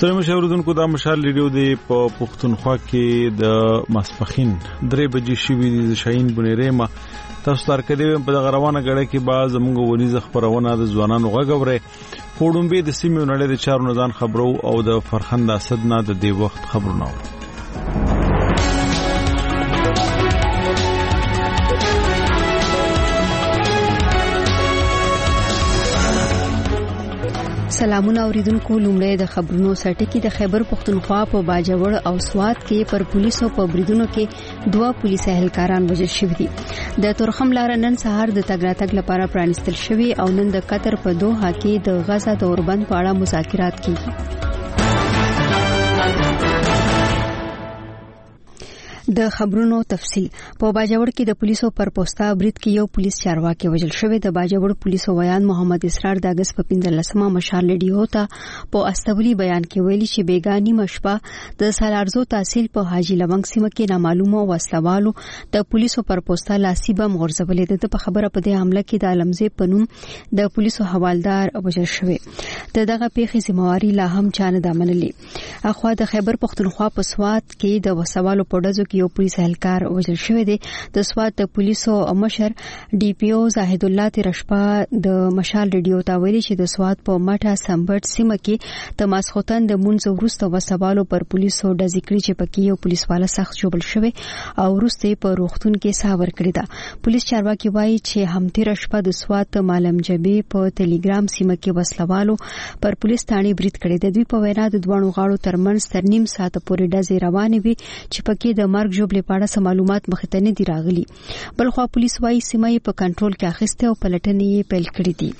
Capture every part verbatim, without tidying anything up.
سلام مشاوردونکو دا مشال ریډیو دی په پښتونخوا کې د ماسپخین درې بجې شوې د شاهین بنيره ما تاسو تر کډې په غروانه غړې کې باز موږ ونیز خبرونه د ځوانانو غږورې پوډمبه د سیمې نړۍ د چارو نزان خبرو او د فرخنده اسد نه د دې وخت خبرونه سلامونه اوریدونکو لومړی د خبرونو سرټکی د خیبر پختونخوا په باجوړ او سوات کې پر پولیسو په بریدونو کې دوه پولیس اهلکاران وژل شوي دي د تورخم لار نن سهار د تګ راتګ لپاره پرانستل شوی او نن د قطر په دوحه کې د غزا د اوربند په اړه مذاکرات کیږي د خبرونو تفصيل په باجوړ کې د پولیسو پر پوسټا برید کې یو پولیس چارواکي وژل شوی د باجوړ پولیسو ویان محمد اسرار د اگست په پنځلسمه مشال لیډیو ته په استولی بیان کې ویلي چې بیګانی مشبه د سالارزو تحصیل په حاجی لونګ سیمه کې نامعلومه وسلوالو د پولیسو پر پوسټا لاسي بم غورځولې د په خبره په دې حمله کې د علمزه پنوم د پولیسو حوالدار وژل شوی د دغه پیښې ذمہواری لا هم چانه د منلې اخوا د خیبر پختونخوا په سوات کې د وسوالو په ډزو یو پولیس اهلکار وژل شوی دی د سوات د پولیسو مشر ډي پی او زاهد الله ترشپا د مشال ریډیو ته ویلي چې د سوات په ماټه سمبټ سیمه کې د ماسختن د مونږ وروسته وسوالو پر پولیسو د ذکر چې پکې یو پولیس والا سخت جوړ شوی او وروسته په روختون کې ساور کړی دا پولیس چارواکي وایي چې هم ترشپا د سوات مالم جبي په ټلګرام سیمه کې وسلوالو پر پولیس تانی برید کړی د دوی په وینا د دوه غاړو ترمنځ تر نیم ساعت پورې ډزې روانې وي چې پکې د مرګ جوړې پاړه سم معلومات مخته نه دی راغلي بلخو پولیس وايي سیمه په کنټرول کې اخیسته او پلټنې یې پیل کړې دي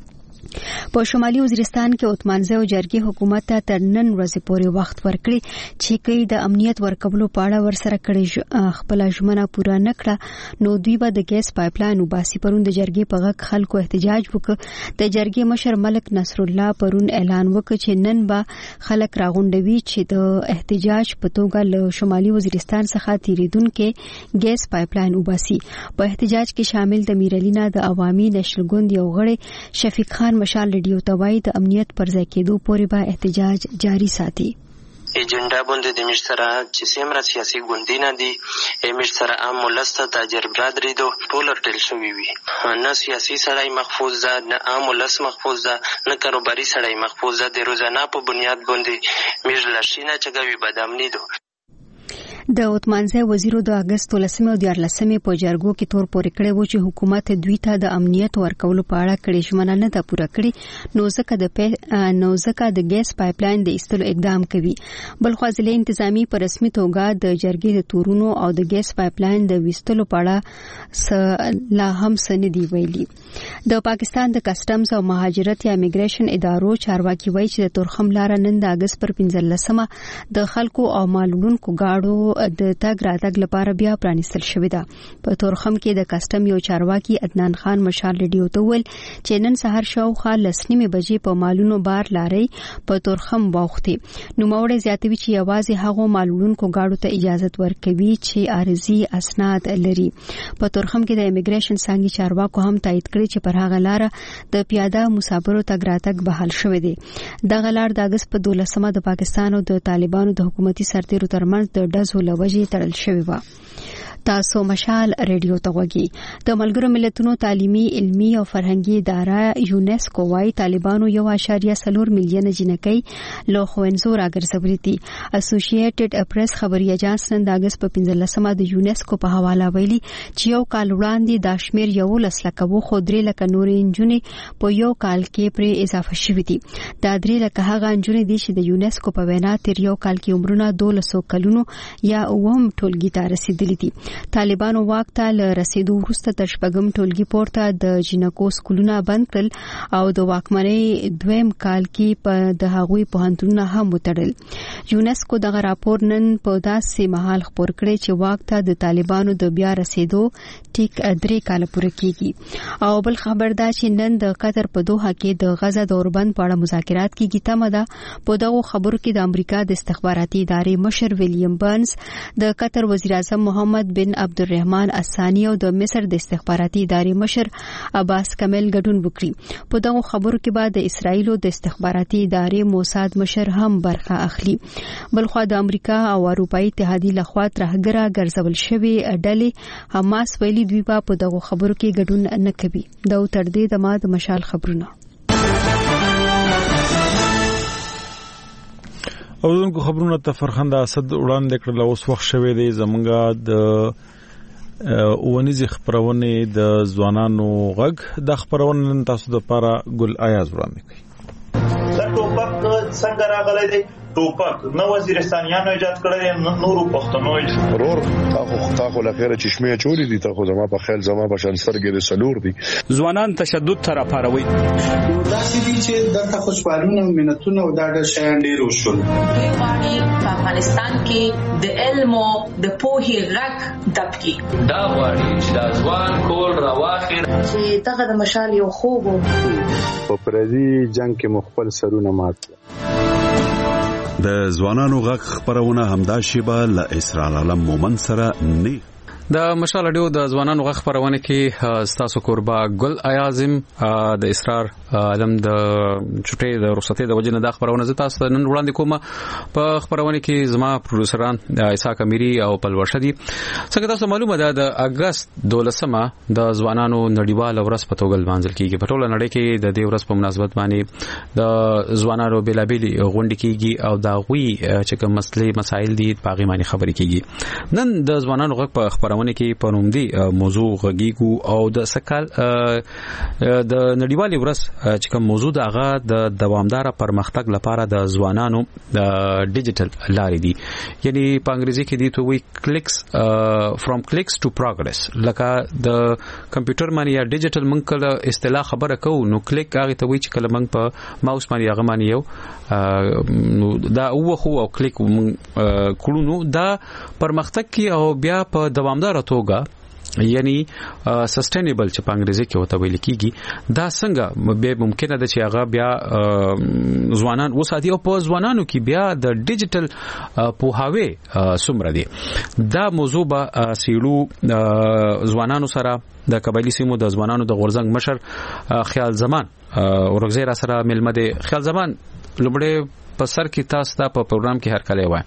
په شمالي وزیرستان کې عثمانزه او جرګي حکومت ته تر نن ورځې پورې وخت ورکړي چې کوي د امنیت ورکولو په اړه ورسره کړي خپل ژمنه پوره نکړه نو دوی به د ګیس پایپلاین وباسي پرون د جرګي په غږ خلکو احتجاج وکړ د جرګي مشر ملک نصر الله پرون اعلان وکړ چې نن به خلک راغونډوي چې د احتجاج په توګه له شمالي وزیرستان څخه تیریدونکو ګیس پایپلاین وباسي په احتجاج کې شامل د میرلینا د عوامي نشل ګوند یو غړي شفیق خان مشال ریډیو توای د امنیت پر ځای کېدو پورې به احتجاج جاری ساتي ایجنډا باندې د مشترا چې سیمره سیاسي ګوندینه دي مشترا عام ولسته تاجر برادری دو ټول ټل شوی وي نه سیاسي سړی محفوظ ده نه عام ولس محفوظ ده نه کاروباري سړی محفوظ ده د روزانه په بنیاد باندې مجلشینه چګوي بدامنی دو د عثمانزه وزیرو د اگست لسمه او دیارلسمه په جرګو کې تور پورې کړی و چې حکومت دوی ته د امنیت ورکولو په اړه کړي ژمنه نه ده پوره کړې نو ځکه د نو ځکه د ګیس پایپلاین د ایستلو اقدام کوي بل خو ځلې انتظامی پر رسمي توګه د جرګې د تورونو او د ګیس پایپلاین د وستلو په اړه لا هم سن دی ویلي د پاکستان د کسټمز او مهاجرت یا امیګریشن ادارو چارواکي وایي چې د تورخم لار نن د اگست پر پنځلسمه د خلکو او مالونکو گاډو د تګ راتګ لپاره بیا پرانستل شوې ده په تورخم کې د کسټم یو چارواکي عدنان خان مشال ریډیو ته ویل چې نن سهار شاوخوا لسنیمه بجې په مالونو بار لارې په تورخم واوختي نو موړې زیاتوي چې یوازې هغه مالونکو گاډو ته اجازه ورکوي چې عارضي اسناد لري په تورخم کې د امیګریشن څنګه چارواکو هم تایید کړی چې پر هغه لار د پیاده مسافرو تګ راتګ بحال شوې دي د غلار د اگست په دولسمه د پاکستان او د طالبانو د حکومتي سرتیرو ترمنځ د ډزو لوجې تړل شوی و تاسو مشال ریډیو ته وګورئ د ملګرو ملتونو تعلیمي علمي او فرهنګي اداره یونیسکو وايي طالبانو یو اشاریه څلور میلیون جنکۍ له خوينزو راګرځولې دي اسوسییټډ پریس خبري اژانس نن د اگست په پنځلسمه د یونیسکو په حواله ویلي چې یو کال وړاندې د شمیر یو لس لکه وو خو درې لکه نورې انجونې په یو کال کې پر اضافه شوې دي دا درې لکه هغه انجونې دي چې د یونیسکو په وینا تیر یو کال کې عمرونه دولسو کلونو یا اوم ټولګي ته رسیدلي دي طالبانو واک ته ل رسیدو وروسته تر شپږم ټولګي پورته د جنکو سکولونه بند کړل او د واکمنۍ دویم کال کې په د هغوی پوهنتونونه هم وتړل یونیسکو دغه راپور نن په داسې مهال خبر کړی چې واک ته د طالبانو د بیا رسیدو ټیک درې کال پوره کیږي او بل خبر دا چې نن د قطر په دوحه کې د غزا د اوربند په اړه مذاکرات کیږي تمه ده په دغه خبرو کې د امریکا د استخباراتي ادارې مشر ویلیام برنز د قطر وزیر اعظم محمد بن عبدالرحمن الثاني او د مصر د استخباراتي ادارې مشر عباس کامل ګډون وکړي. په دغه خبرو کې بعد د اسرایل د استخباراتي ادارې موساد مشر هم برخه اخلي. بلخو د امریکا او اروپאי اتحادیې لخوا ترهګره ګرځول شوی ډلې حماس ویلي دوی په دغه خبرو کې ګډون نه کوي. دا تر دې د ما د مشال خبرونه او دغه خبرونه ته فرخنده اسد وړاندې کړل. اوس وخت شوه دی زمونږه د اونیز خبرونه د ځوانانو غږ د خبرونه تاسو د لپاره ګل آیاز وړاندې کړي. دا ټوپک څنګه راغلی دی؟ ټوپک نو وزیرستانیانو ایجاد کړی، نورو پښتنو ضرور تاخو تاخو لخيره چشمه چوری دي، تاخو زما په خیال زما په شان سترګې سلور دي. ځوانان تشدد تر پاروي دا چې چې د خوشحالونه مينتونه او دا د شیان ډیر وشول. په افغانستان کې د علم او د پوهې غږ دبکی دا وړي چې د ځوان کول راواخیر چې دغه د مشال یو خوب په پردي جنگ کې مخبل سرونه مات. د ځوانانو غږ خبرونه همدا شیبه ل اسرار عالم مومن سره نه د مشال اډیو د ځوانانو غږ خبرونه کې ستاسو قربا ګل ایازم د اسرار عالم د چټي د رخصتي د وجنه د خبرونه ز تاسو نن وړاندې کومه په خبرونه کې زما پروډوسران اسحاق امیری او پلوشه دي. څنګه تاسو معلومه ده د اگست دولسمه د ځوانانو نړیوال ورځ په توګه لمانځل کیږي. په ټوله نړۍ کې د دې ورځ په مناسبت باندې د ځوانانو بلابلی غونډې کیږي او دا غوي چې کوم مسلې مسایل دي په هغه باندې خبرې کیږي. نن د ځوانانو غږ په خبرونه کې په نومدي موضوع غږیږو او د سکال د نړیوال ورځ چې کوم موضوع د هغه د دوامدار پرمختګ لپاره د ځوانانو د ډیجیټل لارې دي، یعنی په انګریزي کې دي ته وی کلیکس فرام کلیکس ټو پروګرس. لکه د کمپیوټر باندې یا ډیجیټل مونږ کله اصطلاح خبره کوو نو کلیک هغه ته وی چې کله مونږ په ماوس باندې هغه باندې یو دا اوخو او کلیک کړو نو دا پرمختګ کی او بیا په دوامدار توګه یعنی سسټینبل چې په انګریزي کې وته ویل کیږي دا څنګه به ممکنه ده چې هغه بیا ځوانان وساتي او په ځوانانو کې بیا د ډیجیټل پوهاوی سمره دي. دا موضوع به سیلو ځوانانو سره د قبایلی سیمو د ځوانانو د غورزنګ مشر خیال زمان ورغزیر سره ملمه دي. خیال زمان لومړی په سر کې تاسو ته په پروګرام کې هر کله وای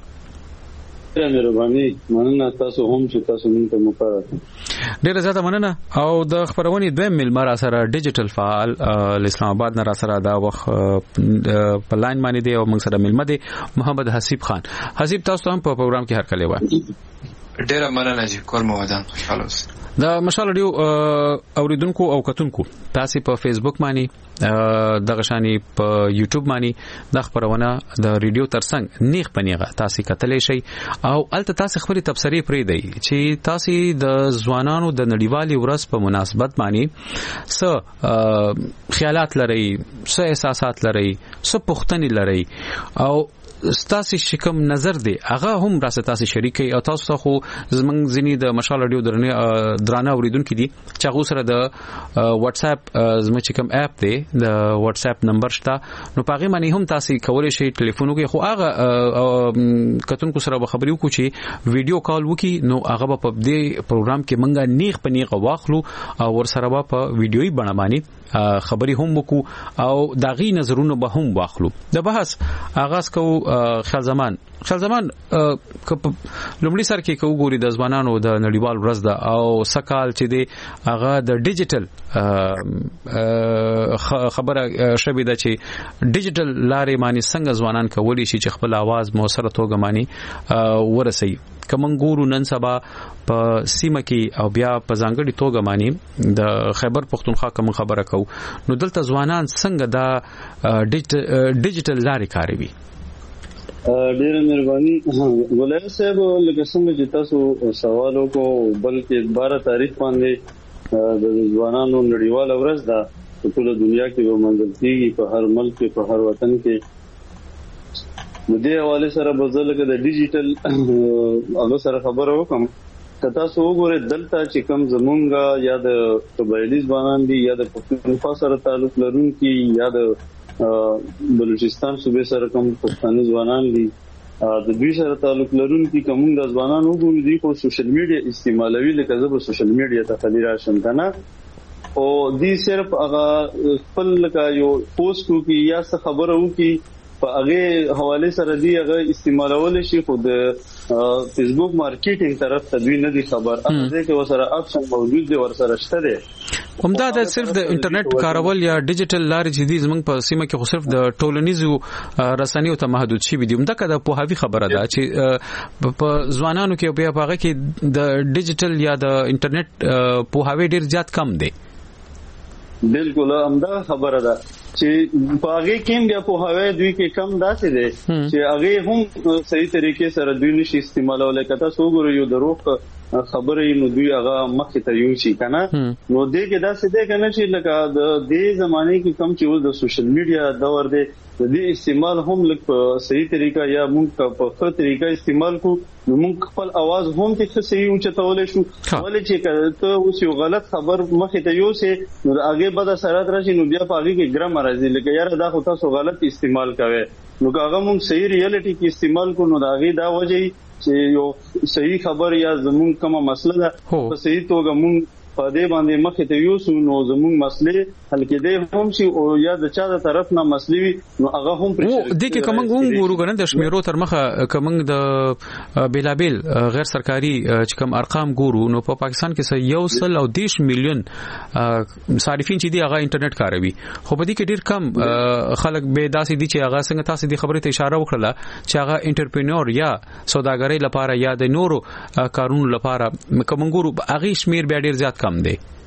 مهرباني مننه تاسو هم چې تاسو موږ ته مقرره ډیره زیاته مننه. او د خبرونې دویم ملمر سره ډیجیټل فعال اسلام آباد نه را سره دا وخت په لاین باندې دی او موږ سره ملمه دی محمد حسیب خان. حسیب تاسو هم په پروګرام کې هر کله وای. ډیره مننه چې کور مو ودان خوشاله اوسئ. د مشال اډیو اوریدونکو او کتونکو تاسو په فیسبوک باندې د غشاني په یوټیوب باندې د خبرونه د ریډیو ترڅنګ نیغ پنیغه تاسو کتلې شي او الته تاسو خبري تبصری پرې دی چې تاسو د ځوانانو د نړیوالي ورځ په مناسبت باندې څه خیالات لري، څه احساسات لري، څه پوښتنې لري او ستاسو شکم نظر دی هغه هم راسته تاسو شریکي او تاسو ته خو زمنګ زنی د مشال اډیو درنه درانه اوریدونکو دي چې هغه سره د واتس اپ زموږ چې کوم اپ دی د واتس اپ نمبر شته نو پاغه باندې هم تاسو کولای شئ ټلیفون کې خو هغه کتونکو سره خبرې وکړو چې ویډیو کال وکي نو هغه په دې پروګرام کې منګه نیغ پنیغه واخلو او ور سره په ویډیوي بڼه باندې خبري هم وکړو او داغي نظرونه به هم واخلو. د بحث آغاز کو خیال زمان خیال زمان لومړی سر کې کو ګوري د ځوانانو د نړیوال ورځ ده او سکال چې دی هغه د ډیجیټل خبره شوی ده چې ډیجیټل لارې باندې څنګه ځوانان کولی شي چې خپل आवाज موثره توګه باندې ورسي. کمنګورو نن سبا په سیمه کې او بیا په ځانګړي توګه باندې د خیبر پختونخوا کوم خبره کو نو دلته ځوانان څنګه دا ډیجیټل لارې کاروي. ډیره مهرباني ولایت صاحب لکه څنګه چې تاسو سوال وکړو بلکې بارہ تاریخ باندې د ځوانانو نړیواله ورځ ده په ټوله دنیا کې به منځل کیږي په هر ملک کې په هر وطن کې. د دې حواله سره بزل کې د ډیجیټل هغه سره خبرو وکم کته سو وګوره دلته چې کم زمونږه یا د قبایلی ځوانان دي یا د پښتونخوا سره تعلق لرونکي یا د بلوچستان صوبې سره کوم پښتانه ځوانان دي د دوی سره تعلق لرونکي کوم د ځوانانو وګورو دي خو سوشل میډیا استعمالوي لکه زه په سوشل میډیا ته خلی راشم کنه او دي صرف هغه خپل لکه یو پوسټ کوي یا څه خبره وکي په هغه حواله سره دی هغه استعمالول شي خو د فیسبوک مارکیټینګ طرف ته دوی نه دي خبر هغه کې وسره اپشن موجود دی ورسره شته دی همدا د صرف د انټرنیټ کارول یا ډیجیټل لارې چې دي زموږ په سیمه کې خو صرف د ټولنیزو رسنیو ته محدود شي دي همدا کده په هاوی خبره ده چې په ځوانانو کې په هغه کې د ډیجیټل یا د انټرنیټ په هاوی ډیر زیات کم دی بالکل همدا خبره ده چې په هغه کې بیا په هوا دوی کې کم داسې دي چې هغه هم صحیح طریقې سره دوی نشي استعمالولای کته سو ګورو یو دروغ خبره نو دوی هغه مخې ته یو شي کنه نو دې کې داسې ده کنه چې لکه د دې زمانه کې کم چې د سوشل میډیا دور دی د دې استعمال هم لکه په صحیح طریقه یا موږ په ښه طریقه استعمال کو نو موږ خپل आवाज هم ته صحیح اوچتول شو ولې چې ته اوس یو غلط خبر مخې ته یو سي نو هغه به سره راشي نو بیا په هغه کې ګرام راځي لکه یاره دا خو تاسو غلط استعمال کوي نو هغه موږ صحیح ریالټي کې استعمال کو نو دا هغه دا وجه چې یو صحیح خبر یا زمون کومه مسله ده په صحیح توګه موږ په دې باندې مخې ته یو سو نو زمون مسلې حل کېدې هم شي او یا د چا د طرف نه مسلې نو هغه هم پرې او د کې کوم ګورو غنه د شمیرو تر مخه کوم د بلابل غیر سرکاري چې کوم ارقام ګورو نو په پاکستان کې یو سل او دیش میلیون صارفین چې دی هغه انټرنیټ کاروي خو په دې کې ډیر کم خلک به داسې دي چې هغه څنګه تاسو د خبرې ته اشاره وکړه چې هغه انټرپرینور یا سوداګرۍ لپاره یا د نورو کارونو لپاره کوم ګورو هغه شمیر به ډیر زیات کم دی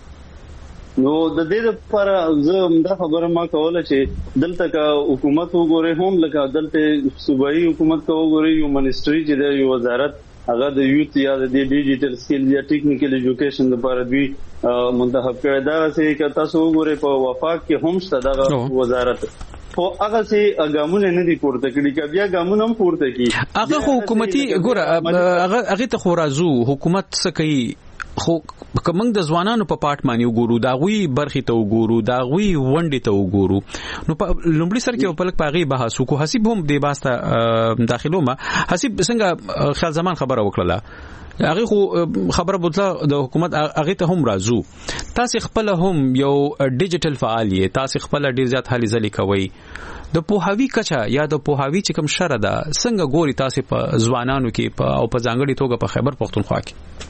نو د دې لپاره زه دا خبره ما کوله چې دلته کا حکومت وګوري هم لکه دلته صوبایي حکومت کو وګوري یو منیسټری چې د یو وزارت هغه د یوت یا د ډیجیټل سکل یا ټیکنیکل ایجوکیشن لپاره دوی منتخب کړی دا چې که تاسو وګورئ په وفاق کې هم شته دا وزارت خو هغه سي ګامونه نه دي پورته کړي که بیا ګامونه هم پورته کړي هغه حکومتي ګوره هغه هغه ته خو راځو حکومت څه کوي خو کومنګ د ځوانانو په پارت باندې وګورو دا غوي برخي ته وګورو دا غوي ونډې ته وګورو نو په لومړي سر کې په لک پاغي بحث وکړو حسیب هم د باسته داخلو ما حسیب څنګه خیال زمان خبره وکړه هغه خو خبره بوتله د حکومت هغه ته هم راځو تاسو خپل هم یو ډیجیټل فعالیت تاسو خپل ډیر زیات حالي ځلې کوي د پوهاوی کچا یا د پوهاوی چې کوم شر ده څنګه ګوري تاسو په ځوانانو کې په او په ځانګړي توګه په خیبر پختونخوا کې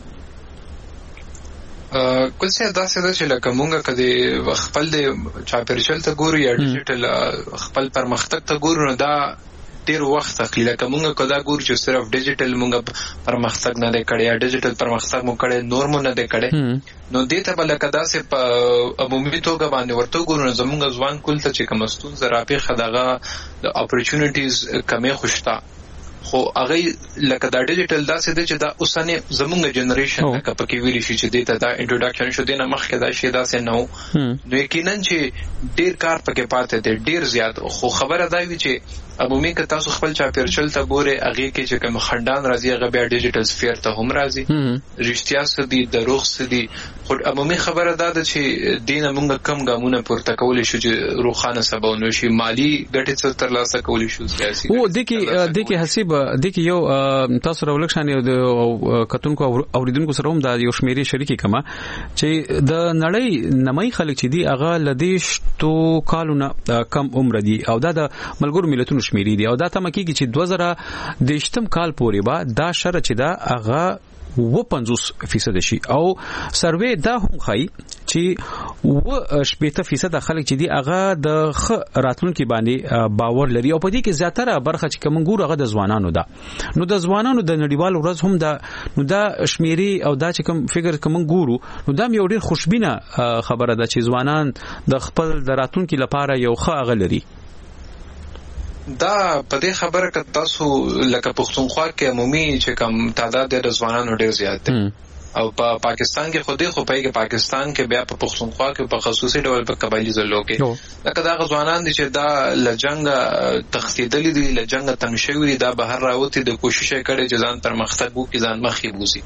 کله چې داسې ده چې لکه مونږه کدي خپل د چاپیریال ته ګورو یا ډیجیټل خپل پرمختګ ته ګورو نو دا ډیر وخت اخلي لکه مونږه کدا ګورو چې صرف ډیجیټل مونږه پرمختګ نه دی کړی یا ډیجیټل پرمختګ مو کړی نور مو نه دی کړی نو دې ته بل کدا سه په عمومي توګه باندې ورته ګورو زمونږ ځوان کول ته چې کوم ستونزه راپې خدغه د اپورچونټیز کمې خوشتا خو هغه لکه دا ډیجیټل داسې دی چې دا اوسنه زمونږ جنریشن لکه پکې ویل شي چې دې ته دا انټروډکشن شو دینه مخکې دا شی داسې نه وو نو یقینا چې ډیر کار پکې پاتې دی ډیر زیات خو خبره دا وی چې عمومي که تاسو خپل چاپیریال ته ګورئ هغه کې چې کوم خندان راځي هغه بیا ډیجیټل سفیر ته هم راځي رښتیا سدي دروغ سدي خو عمومي خبره دا ده چې دینه مونږ کم ګامونه پورته کول شو چې روخانه سباونو شي مالی ګټه څه تر لاسه کول شو سیاسي او د کې د کې حسیب د کې یو تاسو راولښان یو د کتونکو اوریدونکو سره هم دا یو شمیرې شریکي کما چې د نړۍ نمای خلک چې دی هغه لدیش تو کالونه کم عمر دي او دا د ملګرو ملتونو شمیرې دي او دا تم کېږي چې دوه زره دشتم کال پورې با دا شر چې دا هغه و پنځوس فیصد شي او سروې دا هم خای چې و شپږ فیصد خلک چې دی هغه د خ راتلونکو باندې باور لري او په دې کې زیاتره برخه چې کوم ګور هغه د ځوانانو ده نو د ځوانانو د نړیوال ورځ هم دا نو دا شمیرې او دا چې کوم فګر کوم ګورو نو دا یو ډیر خوشبینه خبره ده چې ځوانان د خپل د راتلونکو لپاره یو ښه اغلري دا په دې خبره کې تاسو لکه پښتونخوا کې عمومي چې کم تعداد د ځوانانو ډیر زیات دی او په پا پاکستان کې خو دې خو په پاکستان کې بیا په پښتونخوا کې په خصوصي ډول په قبایلی ځلو کې لکه دا ځوانان دي چې دا لجنګ تخصیدلي دي لجنګ تنګ شوی دا بهر راوتی د کوشش کړي چې ځان پر مختګ وکړي ځان مخې بوزي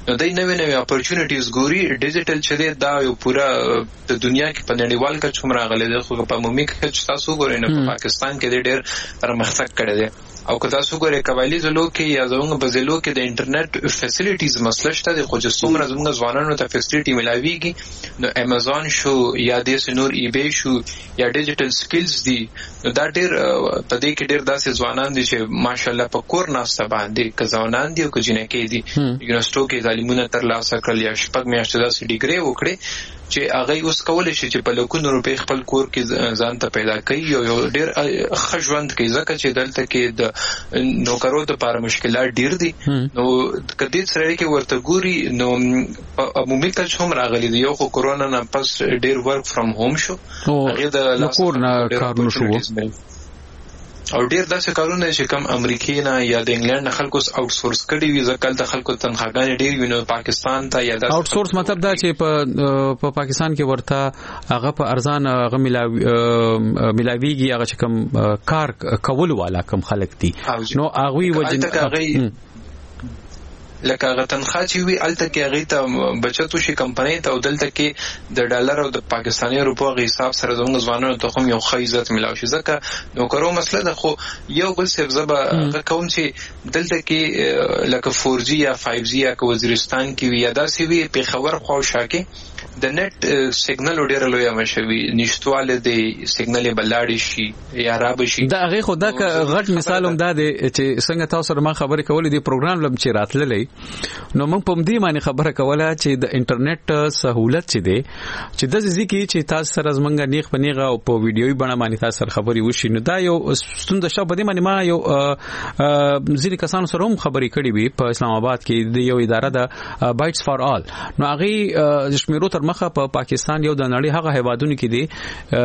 نو دای نوې نوې اپورچونټیز ګوري. ډیجیټل چې دی دا یو پورا د دنیا کې په نړیوال کچ هم راغلی دی، خو په عمومي کچ تاسو ګورئ نو په پاکستان کې دی ډېر پرمختګ کړی دی. او که تاسو ګورئ قبایلي ضلعو کې یا زموږ په ضلعو کې د انټرنیټ فیسیلیټیز مسله شته دی، خو چې څومره زموږ ځوانانو ته فیسیلیټي ملاویږي نو امیزون شو یا داسې نور ای بی شو یا ډیجیټل سکلز دي، نو دا ډېر په دې کې ډېر داسې ځوانان دي چې ماشاءالله په کور ناسته باندې که ځوانان دي او که جنکۍ دي یونیورسټو کې تعلیمونه ترلاسه کړل یا شپږ میاشتې داسې ډیګري وکړي چې هغه اوس کولی شي چې په لکونو روپۍ خپل کور کې ځان ته پیدا کوي او یو ډېر ښه ژوند کوي، ځکه چې دلته کې د نوکرو دپاره مشکلات ډېر دي. نو که دې سره کې ورته ګوري نو په عمومي کچ هم راغلی دی. یو خو کرونا نه پس ډېر ورک فرام هوم شو، هغې د کور نه کارونه شو او ډېر داسې کارونه چې کم امریکې نه یا د انګلند نه خلکو آوټ سورس کړي وي، ځکه هلته خلکو تنخواګانې ډېرې وي. نو پاکستان ته یا آوټ سورس مطلب دا چې په پاکستان کې ورته هغه په ارزان هغه ملاویږي، هغه چې کم کار کولو والا کم خلک دي نو هغوی وجه لکه هغه تنخواه چې وي هلته کې هغې ته بچت وشي کمپنۍ ته، او دلته کې د ډالر او د پاکستاني روپو هغه حساب سره زموږ ځوانانو ته هم یو ښه عزت میلاو شي. ځکه نوکرو مسله ده، خو یو بل صرف زه به هغه کوم چې دلته کې لکه فور جي یا فایو جي یا که وزیرستان کې وي یا داسې وي پېښور خواوشا کې د نت سیګنل ډېره لویه مشوي، نشتواله د سیګنل یې بلاړې شي یا رابه شي. د هغې خو دا غټ مثال هم دا دی چې څنګه تاسو سره ما خبرې کولې د پروګرام لم چې راتللی نو موږ په دې باندې خبره کوله چې د انټرنیټ سہولت چې دی چې د ځکه کې چې تاسو سره زمونږ نیغ په نیغه او په ویډیوي بڼه باندې تاسو سره خبرې وشي، نو دا یو ستونزه شوه. په دې باندې ما یو ځینې کسانو سره هم خبرې کړې وي په اسلام آباد کې د یو اداره ده بایټس فار آل، نو هغې شمیرو تر مخه په پاکستان یو د نړۍ هغه هیوادونو کې دی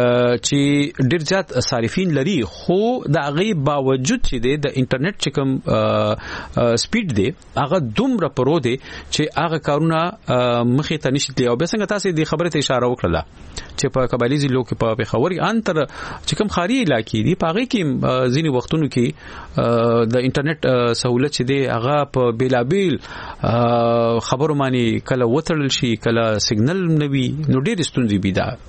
چې ډېر زیات صارفین لري، خو د هغې باوجود چې دی د انټرنیټ چې کوم سپیډ دی هغه دومره پرو دی چې هغه کارونه مخې ته نشي تللی. او بیا څنګه تاسې دې خبرې ته اشاره وکړله چې په قبایلي ضلعو کې په پېښور کې ان تر چې کوم ښاري علاقې دي په هغې کې ځینې وختونو کې د انټرنیټ سهولت چې دی هغه په بېلابېل خبرو باندې کله وتړل شي، کله سیګنل نه وي، نو ډېرې ستونزې وي. دا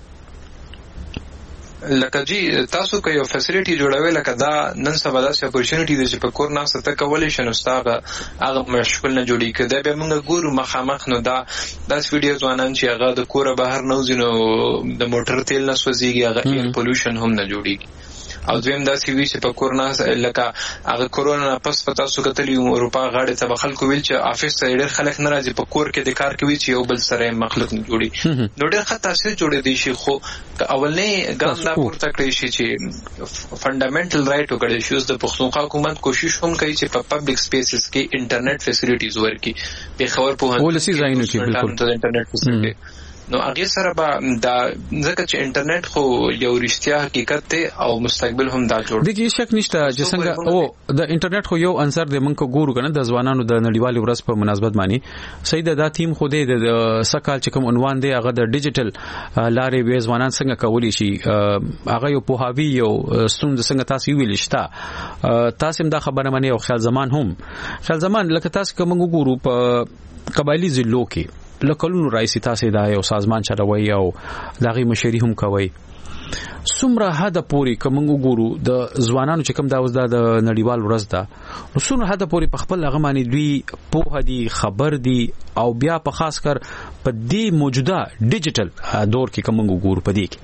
لکه جی تاسو که یو فیسیلیټي جوړوي لکه دا نن سبا داسې اپورچونټي دی چې په کور ناسته ته کولی شي نو ستا هغه مشکل نه جوړېږي. که دا بیا موږ ګورو مخامخ نو دا داسې ویډیو ځوانان چې هغه د کوره بهر نه وځي نو د موټر تیل نه سوځېږي، هغه ایر پولوشن هم نه جوړېږي. او دویم داسې وي چې په کور ناسته لکه هغه کرونا نه پس په تاسو کتلي اروپا غاړې ته به خلکو ویل چې افیس ته ډېر خلک نه راځي، په کور کې د کار کوي چې یو بل سره یې مخلوق نه جوړي، نو ډېر ښه تاثیر جوړېدی شي. خو که اولنی ګام دا پورته کړی شي چې فنډامنټل رایټ وکړی شي. اوس د پښتونخوا حکومت کوشش هم کوي چې په پبلک سپیسز کې انټرنیټ فیسیلیټیز ورکړي، پېښور پوهنتون کې انټرنیټ فیسیلیټي، نو هغه سره به دا ځکه چې انټرنیټ خو یو رښتیا حقیقت دی او مستقبل هم دا جوړ دی. دغه شک نشته چې څنګه او د انټرنیټ خو یو عنصر دی موږ ګورو کنه د ځوانانو د نړیوالې ورځ په مناسبت باندې صحیح ده. دا تیم خو د سکهال چې کوم عنوان دی هغه د ډیجیټل لارې به ځوانان څنګه کولی شي هغه یو پوهاوی یو ستونزه څنګه تاسو ویل شته تاسو هم دا خبره مانی او خیال زمان هم خیال زمان لکه تاسو کوم ګورو په قبایلی ضلعو کې لکلونو رئیسی تاسو دا یو سازمان چلوي او دغه مشري هم کوي. څومره حد پوري کوم وګورو د ځوانانو چې کوم دا اوس د نړیوال ورځ ده نو څومره حد پوري په خپل هغه باندې دوی په هدي خبر دي او بیا په خاص کر په دې موجوده ډیجیټل دور کې کوم وګورو په دې کې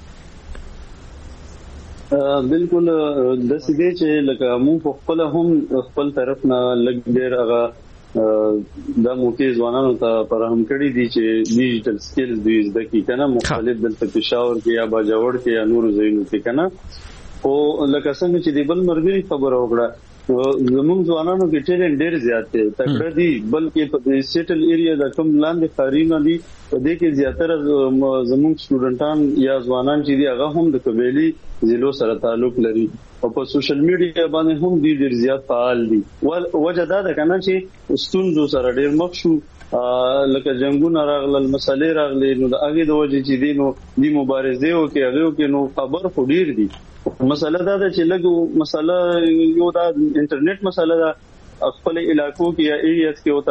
بالکل د سیدې چې لکه مو په خپل هم خپل طرف نه لګ ډیر هغه دا موقع ځوانانو ته فراهم کړی دي چې ډیجیټل سکلز دوی زده کړي کنه مختلف دلته پېښور کې یا باجوړ کې یا نور ځایونو کې کنه. او لکه څنګه چې د بل مرګري خبره وکړه زموږ ځوانانو کې ټیلنټ ډېر زیات دی تکړه دي، بلکې په سیټل ایریا د کوم لاندې ښارونه دي په دې کې زیاتره زموږ سټوډنټان یا ځوانان چې دي هغه هم د قبایلي ضلعو سره تعلق لري او په سوشل میډیا باندې هم دوی ډېر زیات فعال دي. وجه دا ده کنه چې ستونزو سره ډېر مخ شو لکه جنگونه راغلل مسلې راغلي نو د هغې د وجې چې دي نو دې مبارزې وکړي هغې وکړي نو خبر خو ډېر دي. مسله دا ده چې لږ مسله یو دا انټرنیټ مسله ده خپل علاقو کې یا ایریاز کې وته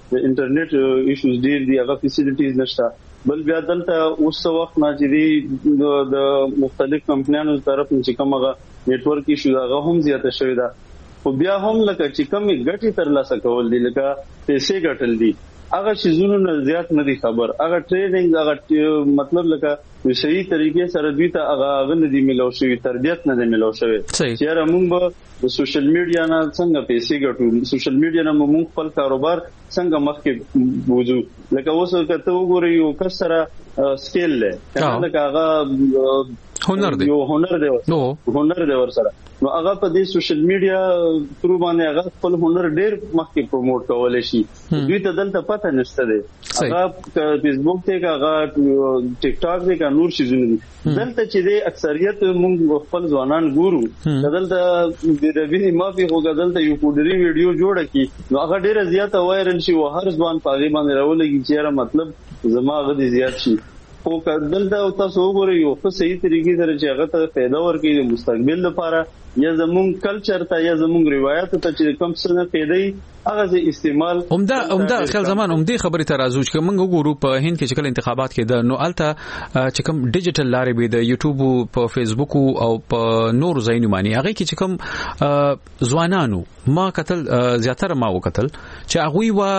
د انټرنیټ ایشوز ډیر دي هغه فیسیلیټیز نشته بل بیا دلته اوس وخت نه چې د مختلف کمپنیانو طرف نه چې کومه نتورک ایشو هغه هم زیاته شوې ده خو بیا هم لکه چې کومې ګټې ترلاسه کول دي لکه پیسې ګټل دي هغه شیزونو نه زیات نه دي خبر هغه ټریډینګ هغه مطلب لکه صحیح طریقې سره دوی ته هغه غن دي ملو شوی تربیت نه دي ملو شوی چې موږ به د سوشل میډیا نه څنګه پیسې ګټو سوشل میډیا نه موږ خپل کاروبار څنګه مخکې وځو لکه اوس کته وګورئ یو کس سره سکیل له لکه هغه هنر دی یو هنر دی نو هنر دی ور سره نو هغه په دې سوشل میډیا تر باندې هغه خپل هنر ډیر مخکې پروموټ کولای شي دوی ته دلته پته نشته دی هغه فیسبوک ته هغه ټیک ټاک دی نور شي زونه دلته چې د اکثریت موږ خپل ځوانان ګورو دلته د ربي ما په هغه دلته یو کوډري ویډیو جوړه کی نو هغه ډیره زیاته وایرل شي او هر ځوان په هغه باندې راولږي چې مطلب زما غدي زیات شي او دلته تاسو وګورئ یو څه صحیح طریقې سره چې هغه ته پیدا ورکړي د مستقبل لپاره یا زمون کلچر ته یا زمون روایت ته چې کوم څه نه پیدا هغه استعمال عمده عمده خل زمان عمده خبره ته راځو چې موږ وګورو په هند کې چې کله انتخابات کې د نو الته چې کوم ډیجیټل لارې به د یوټیوب په فیسبوک او په نور ځایونو باندې هغه کې چې کوم ځوانانو ما قتل زیاتره ما وکتل چې هغه وا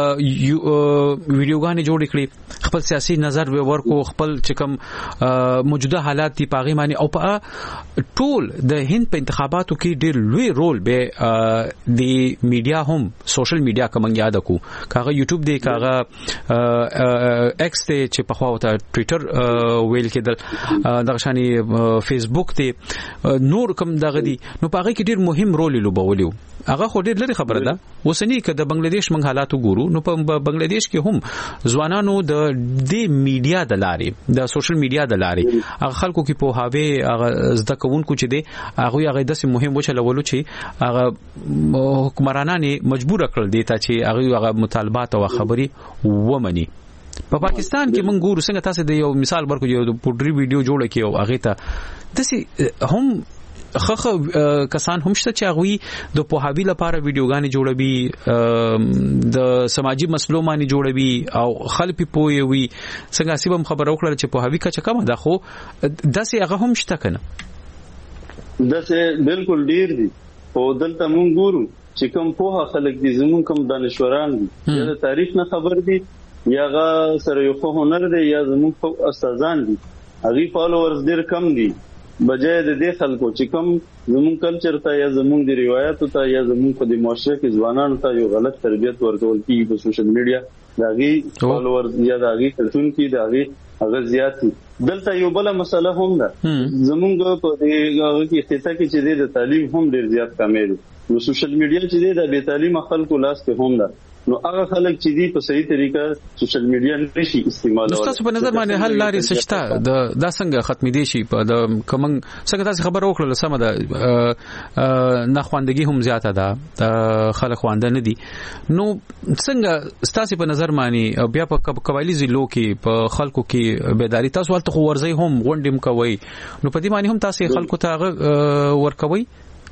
ویډیوګانې جوړ کړي خپل سیاسي نظر به ورکو خپل چې کوم موجوده حالات دی پاغي باندې او په ټول د هند په انتخاباتو کې ډېر لوی رول به د میډیا هم سوشل میډیا کوم یاد کو کاغه یوټیوب دی کاغه ایکس ته چې په خوا ته ټوئیټر ویل کېدل دغه شانی فیسبوک ته نور کوم دغه دی نو پاغه کې ډېر مهم رول لوبولیو هغه خو ډېر لري خبره ده وسنی که د بنگلاديش منغ حالات ګورو نو په بنگلاديش کې هم ځوانانو د د میډیا د لارې د سوشل میډیا د لارې هغه خلکو کې په هاوی هغه زده کوونکو چې دی هغه هغه د سیم مهم وچلولو چې هغه حکمرانان مجبور کړل دي چې هغه هغه مطالبات او خبري ومني په پاکستان کې مونږ ګورو څنګه تاسو د یو مثال ورکو یو پوډری ویډیو جوړ کړي او هغه ته دسي هم خخه کسان هم شته چې هغه د پوهاوی لپاره ویډیوګانې جوړوي د سماجی مسلو باندې جوړوي او خلک پوي وي څنګه سیبم خبر اوکړه چې پوهاوی کچ کم ده خو داسې هغه هم شته کنه داسې بالکل ډیر دي او دلته مونږ ګورو چې کوم پوها خلک دي زمون کوم دانشوران دي یا د تاریخ نه خبر دي یا غا سره یو هنر دي یا زمون استادان دي هغه فالوورز ډیر کم دي بجای د دې خلکو چې کوم زمون کلچر ته یا زمون د روایت ته یا زمون په د معاشره کې ځوانانو ته یو غلط تربیت ورکول کیږي په سوشل میډیا داغي فالوورز یا داغي کلتون کې داغي هغه زیات دلته یو بل مسله هم ده زمونږ په دغه کې اخته کې چې د تعلیم هم ډیر زیات کمې دي نو سوشل میډیا چې د بے تعلیم خلکو لاس ته هم ده نو هغه خلک چې دی په صحیح طریقه سوشل میډیا نشي استعمالول تاسو په نظر باندې حل لارې سچتا د دا څنګه ختمې دي شي په د کوم څنګه تاسو خبر وکړل سم ده نه خواندګي هم زیاته ده د خلک خوانده نه دي نو څنګه تاسو په نظر باندې بیا په قبایلی ضلعو کې په خلکو کې بیداری تاسو ولته خو ورځي هم غونډم کوي نو په دې باندې هم تاسو خلکو ته ورکوي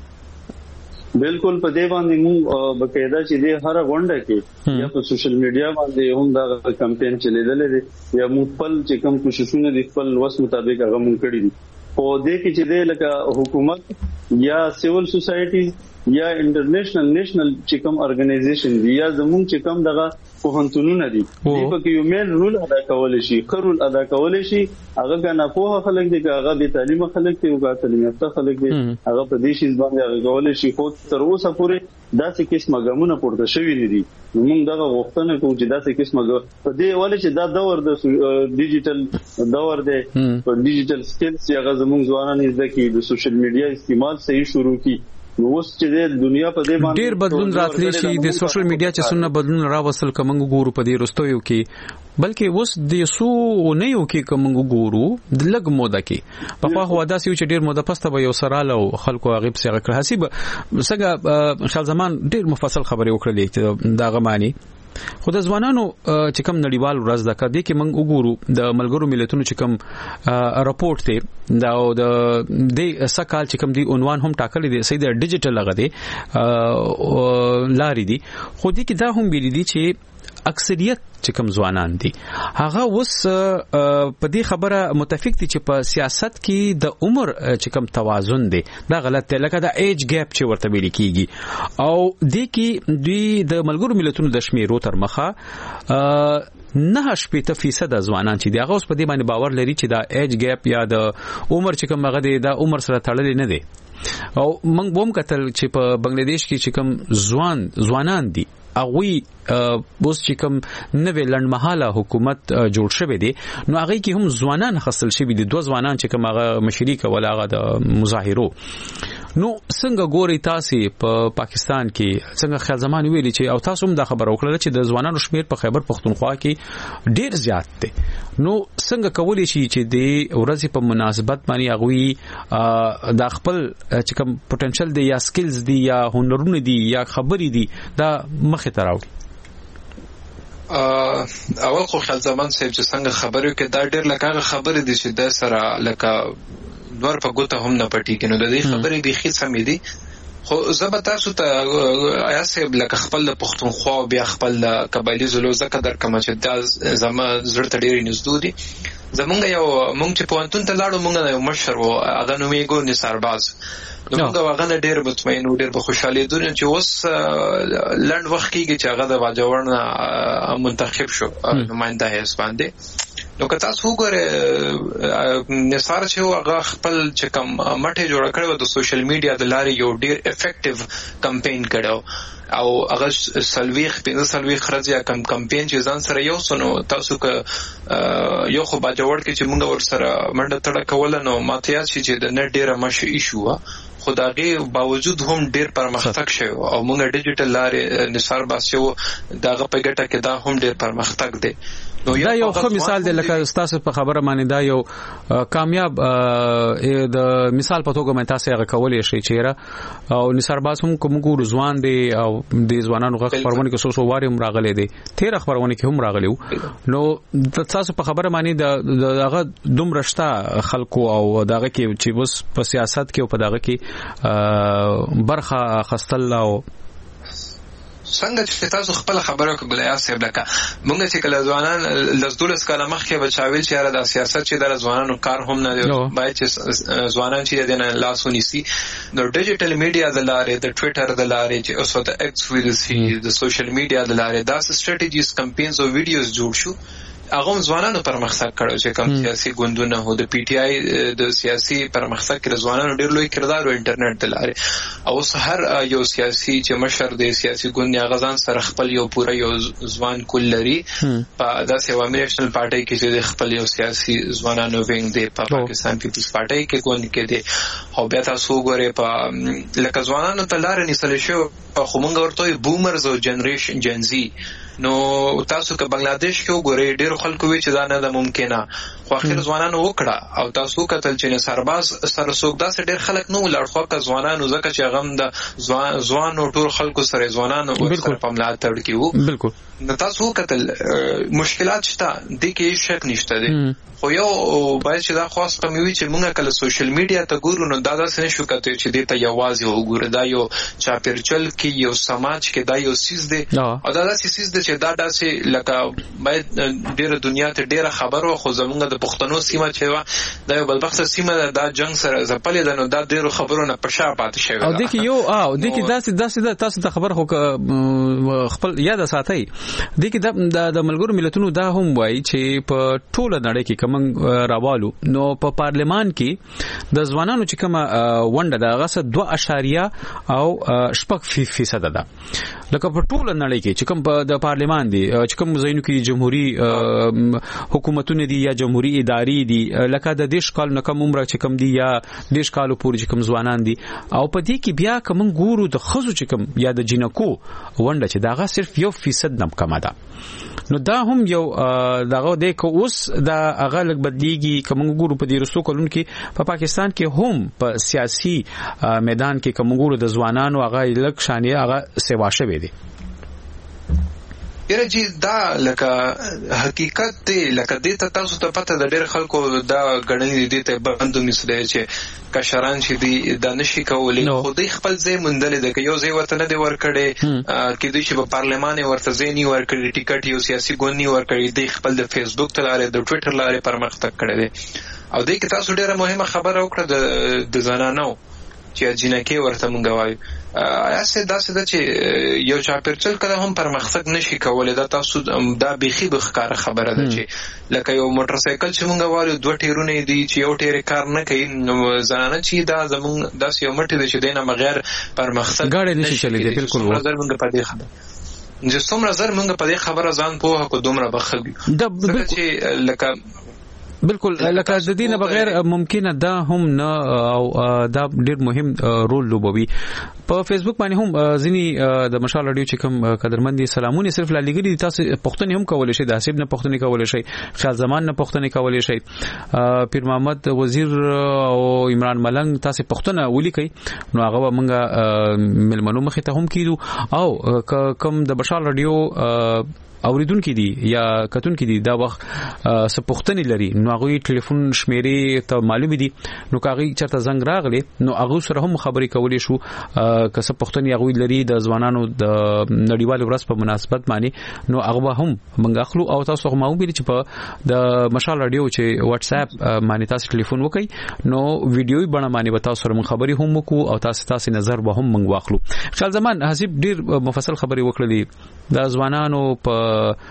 بالکل په دې باندې موږ بقاعده چې د هر غونډه کې یا په سوشل میډیا باندې هم دا کمپاین چلیدل دي یا موږ خپل چې کوم کوششونه دي خپل وس مطابق هغه موږ کړی دي او د کې چې د لکه حکومت یا سیول سوسایټي یا انټرنیشنل نېشنل چې کوم ارګنایزیشن دي یا زموږ چې کوم دغه پوهنتونونه دي په کې یو مین رول ادا کول شي خرول ادا کول شي هغه کنه په خلک دي هغه به تعلیم خلک دي او تعلیم یافته خلک دي هغه په دې شي باندې هغه کول شي خو تر اوسه پورې داسې قسمه ګامونه پورته شوی نه دي موږ دغه غوښتنه کوو چې داسې قسمه په دې ولې چې دا دور د ډیجیټل دور دی په ډیجیټل سکلز هغه زموږ ځوانان زده کوي د سوشل میډیا استعمال صحیح شروع کی نو اوس چې د دنیا په دې باندې ډیر بدلون راتلی شي د سوشل میډیا چې څونه بدلون راوصل کوم ګورو په دې رستویو کې بلکې اوس د سو نه یو کې کوم ګورو د لګ موده کې په خو وادا سيو چې ډیر موده پسته به یو سراله او خلکو غیب سره کړ حساب څنګه خل زمان ډیر مفصل خبرې وکړلې چې دا غمانی خو د ځوانانو چې کوم نړیوال ورځ د کدي کې موږ وګورو د ملګرو ملتونو چې کوم راپورټ دی دا د د سکهال چې کوم دی عنوان هم ټاکلې دي سید ډیجیټل لغه دي لاري دي خو دې کې دا هم ویل دي چې اکثریت چې کوم ځوانان دي هغه اوس په دې خبره متفق دي چې په سیاست کې د عمر چې کوم توازن دی دا غلط دی لکه د ایج ګیپ چې ورته ویل کیږي او د کې دوی د ملګرو ملتونو د شمیرو تر مخه نه شپږ فیصد ځوانان چې دی هغه اوس په دې باندې باور لري چې دا ایج ګیپ یا د عمر چې کوم هغه دی دا عمر سره تړلې نه دی او موږ بوم کتل چې په بنگلاديش کې چې کوم ځوان ځوانان دي اغوی اوس چې کوم نوې لنډمحاله حکومت جوړ شوی دی نو هغه کې هم ځوانان خصل شوی دي دوه ځوانان چې کوم هغه مشري کول هغه د مظاهرو نو څنګه ګوري تاسو په پا پاکستان کې څنګه خیال زمان ویلي چې او تاسو هم دا خبر وکړه چې د ځوانانو شمیر په خیبر پختونخوا کې ډیر زیات دی نو څنګه کولی شي چې د ورځې په مناسبت باندې هغه د خپل چې کوم پوتنشل دی یا سکلز دی یا هنرونه دی یا خبرې دی دا مخه ته راوړي اول خو خیال زمان صاحب چې څنګه خبرو کې دا ډیر لکه خبرې دي چې د سره لکه نور په ګوته هم نه پټي کینو د دې خبرې به خې سمې دي خو زبر تاسو ته آیا صاحب لکه خپل د پښتونخوا او بیا خپل قبایلی زلو زکه در کوم چې د زما زړه ته ډېری نږدې دي زمونږ یو مونږ چې پوهنتون ته لاړو مونږ یو مشر وو هغه نوم یې ګور نثارباز نو موږ هغه ډېر مطمئن او ډېر په خوشاله دي چې اوس لند وخت کې چې هغه د واجوړ منتخب شو نماینده هیڅ باندې نو که تاسو وګورئ نثار چې هغه خپل چې کوم مټه جوړ کړو د سوشل میډیا د لارې یو ډېر افیکټیو کمپاین کړو او هغه سلويخ په سلويخ خرځیا کم کمپاین چې ځان سره یو سنو تاسو که یو خو باجوړ کې چې موږ ور سره منډه تړه کول نو ماته یاد شي چې د نت ډېر مش ایشو خدایي باوجود هم ډېر پرمختګ شوی او موږ ډیجیټل لارې نثار باسیو داغه په ګټه کې دا هم ډېر پرمختګ دی دا یو ښه مثال دی لکه تاسو په خبره باندې دا یو کامیاب د مثال په توګه مې تاسو هغه کولې شي چیرې او نثار باز هم کوم ګور ځوان دی او د ځوانانو غږ خبرونه کې سوسو واري هم راغلي دي تیر خبرونه کې هم راغلي نو تاسو په خبره باندې د هغه دوم رشتہ خلکو او دغه کې چې بس په سیاست کې او په دغه کې برخه خستل او څنګه چې تاسو خپل خبرو کې بلیا صاحب لکه مونږ چې کله ځوانان لزدولس کاله مخکې بچاویل چې را د سیاست چې د ځوانانو کار هم نه دی باید چې ځوانان چې د لاسونی سي د ډیجیټل میډیا د لارې د ټوئیټر د لارې چې اوس د ایکس ویډیوز د سوشل میډیا د لارې دا سټریټیجیز کمپاینز او ویډیوز جوړ شو هغه ځوانانو پرمختګ کړو چې کوم سیاسي ګوندونه هو د پی ټی آی د سیاسي پرمختګ کې ځوانانو ډېر لوی کردار او انټرنیټ د لارې او هر یو سیاسي چې مشر د سیاسي ګوند یا غزان سره خپل یو پوره یو ځوان کول لري په داسې عوامي نېشنل پارټي کې چې خپل یو سیاسي ځوانانو وینګ دی په پاکستان پیپلز پارټي کې ګوند کې دی او بیا تاسو وګورئ په لکه ځوانانو ته لار نیسل شو خو موږ ورته بومرز او جنریشن جنزي نو تاسو که بنگلاديش کې وګورئ ډېر خلکو وی چې دا نه ده ممکنه خو اخر ځوانانو وکړه او تاسو کتل چې سرباز سره څوک داسې ډېر خلک نو لړخوا که ځوانانو ځکه چې غم د ځوان ځوان او ټول خلکو سره ځوانانو سره په ملاتړ کې وو بالکل نو تاسو کتل مشکلات شته د کې شک نشته دي خو یو باید چې دا خاص قومي چې موږ کله سوشل میډیا ته ګورو نو دا داسې نشو کته چې دې ته یوازې وګورو دا یو چاپیرچل کې یو سماج کې دا یو سیس دی او دا داسې سیس دی چې دا داسې لکه باید ډېر دنیا ته ډېر خبرو خو زمونږ د پښتنو سیمه چې دا یو بدبخت سیمه دا جنگ سره زپلې ده نو دا ډېر خبرونه په شا پاتې شوی او د کې یو او د کې داسې داسې تاسو ته خبر خو خپل یاد ساتي د کې د ملګرو ملتونو دا هم وایي چې په ټوله نړۍ کې کوم راوالو نو په پارلمان کې د ځوانانو چې کوم ونده د غسه دوه اشاریه او شپږ فیصد ده لکه په ټوله نړۍ کې چې کوم د پارلمان دی چې کوم زینو کې جمهوریت حکومتونه دي یا جمهوریت ادارې دي لکه د دیش کال نه کوم عمر چې کوم دي یا دیش کالو پورې چې کوم ځوانان دي او په دې کې بیا کوم ګورو د خزو چې کوم یا د جنکو ونده چې داغه صرف یو فیصد نم کم ده نو دا هم یو دغه د کو اوس دا هغه لګ بدلیږي کوم ګورو په دې رسو کولون کې په پاکستان کې هم په سیاسي میدان کې کوم ګورو د ځوانانو هغه لګ شانې هغه سیوا شوي دي یره جی دا لکه حقیقت دی لکه دې ته تاسو ته پته د ډېر خلکو دا غړنې دي ته بندو نسله چې کشران چې دی دا نشي کولای خو دوی خپل ځای مندل دي که یو ځای ورته نه دی ورکړي کې دوی چې په پارلمان ورته ځای نه ورکړي ټیکټ یو سیاسي ګوند نه ورکړي دوی خپل د فیسبوک ته لاره د ټوئیټر لاره پرمختګ کړی دی او دوی کې تاسو ډېره مهمه خبره وکړه د د زنانو چې جنکه ورته مونږ وایو آیا څه داسې ده چې یو چاپیرچل کله هم پرمختګ نشي کولای دا تاسو دا بيخي بخکاره خبره ده چې لکه یو موټر سایکل چې مونږ وایو دوه ټیرونه دي چې یو ټیر کار نه کوي نو زنانه چې دا زمونږ داس یو مټ دي چې دینه بغیر پرمختګ غاړه نشي چلی دی بالکل نظر مونږ په دې خبره چې څومره زر مونږ په دې خبره ځان پوهه کو دومره بخښي دا بالکل لکه بالکل لکه د دینه بغیر ممکنه دا هم نه او دا ډیر مهم رول لوبوي په فیسبوک باندې هم ځینی د مشال رادیو چې کوم قدرمندي سلامونه صرف لګري تاسو پښتون هم کولای شئ د حساب نه پښتون کولای شئ خیال زمان نه پښتون کولای شئ پیر محمد وزیر او عمران ملنګ تاسو پښتون ولي کوي نو هغه مونږه ملمنو مخه ته هم کیدو او کوم د مشال رادیو اوریدون کې دي یا کتون کې دي دا وخت سپختنی لري نو هغه ټلیفون شمیرې ته معلوم دي نو کاغي چرته زنګ راغلی نو هغه سره هم خبرې کولې شو که سپختنی هغه لري د ځوانانو د نړیوال ورځ په مناسبت باندې نو هغه هم منګ اخلو او تاسو هم ویل چې په د مشال رادیو چې واتس اپ باندې تاسو ټلیفون وکړي نو ویډیوي بڼه باندې تاسو سره خبرې هم وکړو او تاسو تاسو نظر به هم منګ واخلو خل زمان حساب ډیر مفصل خبرې وکړلې د ځوانانو په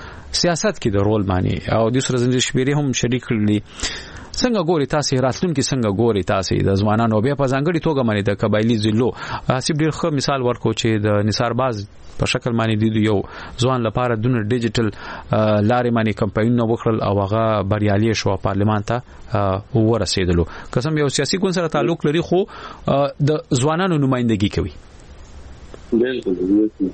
سیاست کې د رول باندې او د سره زنجیر شمیرې هم شریک کړلي څنګه ګوري تاسو راتلونکي څنګه ګوري تاسو د ځوانانو بیا په ځانګړي توګه باندې د قبایلی ضلعو حساب ډیر ښه مثال ورکو چې د نثار باز په شکل باندې د یو ځوان لپاره د ډیجیټل لارې باندې کمپاین وکړل او هغه بریالي شو پارلمان ته ورسېدلو قسم یو سیاسي ګوند سره تعلق لري خو د ځوانانو نمائندګي کوي بالکل بالکل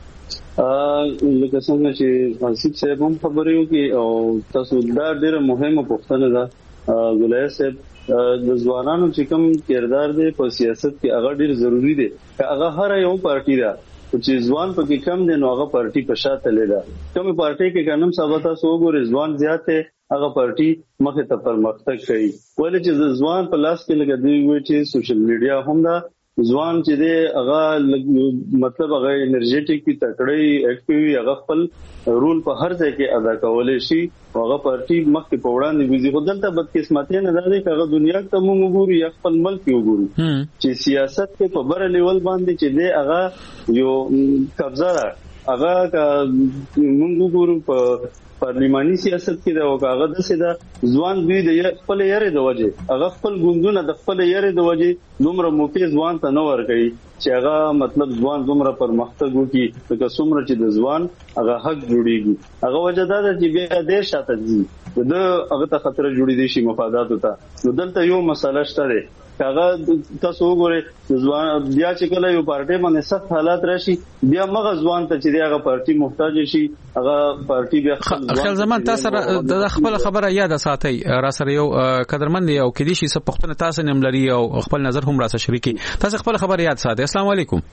لکه څنګه چې حسیب صاحب هم خبرې وکړي او تاسو دا ډېره مهمه پوښتنه ده ګولای صاحب د ځوانانو چې کوم کردار دی په سیاست کې هغه ډېر ضروری دی هغه هر یو پارټي ده چې ځوان په کې کم دی نو هغه پارټي په شاته لیدا کوم پارټي کې کنم ثابت تاسو وګورئ ځوان زیات دی هغه پارټي مخه ته پرمختګ کوي ولې چې ځوان په لاس کې لګي وي چې سوشل میډیا هم دا ځوان چې دی هغه مطلب هغه انرژیټیک کی تکړه اکټیوي هغه خپل رول په هر ځای کې ادا کولای شي هغه پارټي مخکې په وړاندې وزي خو دلته بدقسمتي نه ده چې هغه دنیا ته موږ وګورو یا خپل ملک وګورو چې سیاست کې په بر لیول باندې چې دی هغه یو قبضه هغه موږ وګورو په پارلماني سیاست کې دا وکاغه د سیده ځوان دوی د خپل یاري د وجه هغه خپل ګوندونه د خپل یاري د وجه دومره موقع ځوان ته نه ورکړي چې هغه مطلب ځوان دومره پرمختګ وکړي لکه څومره چې د ځوان هغه حق جوړيږي هغه وجه دا ده چې بیا د شاته دي د هغه ته خطر جوړي دي شي مفادات ته نو دلته یو مسله شته هغه تاسو وګورئ ځوان بیا چې کله یو پارټي باندې سخت حالات راشي بیا مغه ځوان ته چې هغه پارټي محتاج شي هغه پارټي بیا خپل زمان تاسو د خپل خبره یاد ساتي را سره یو قدرمن یو کدي شي سپختنه تاسو نیم لري او خپل نظر هم را سره شریکي تاسو خپل خبره یاد ساتي السلام علیکم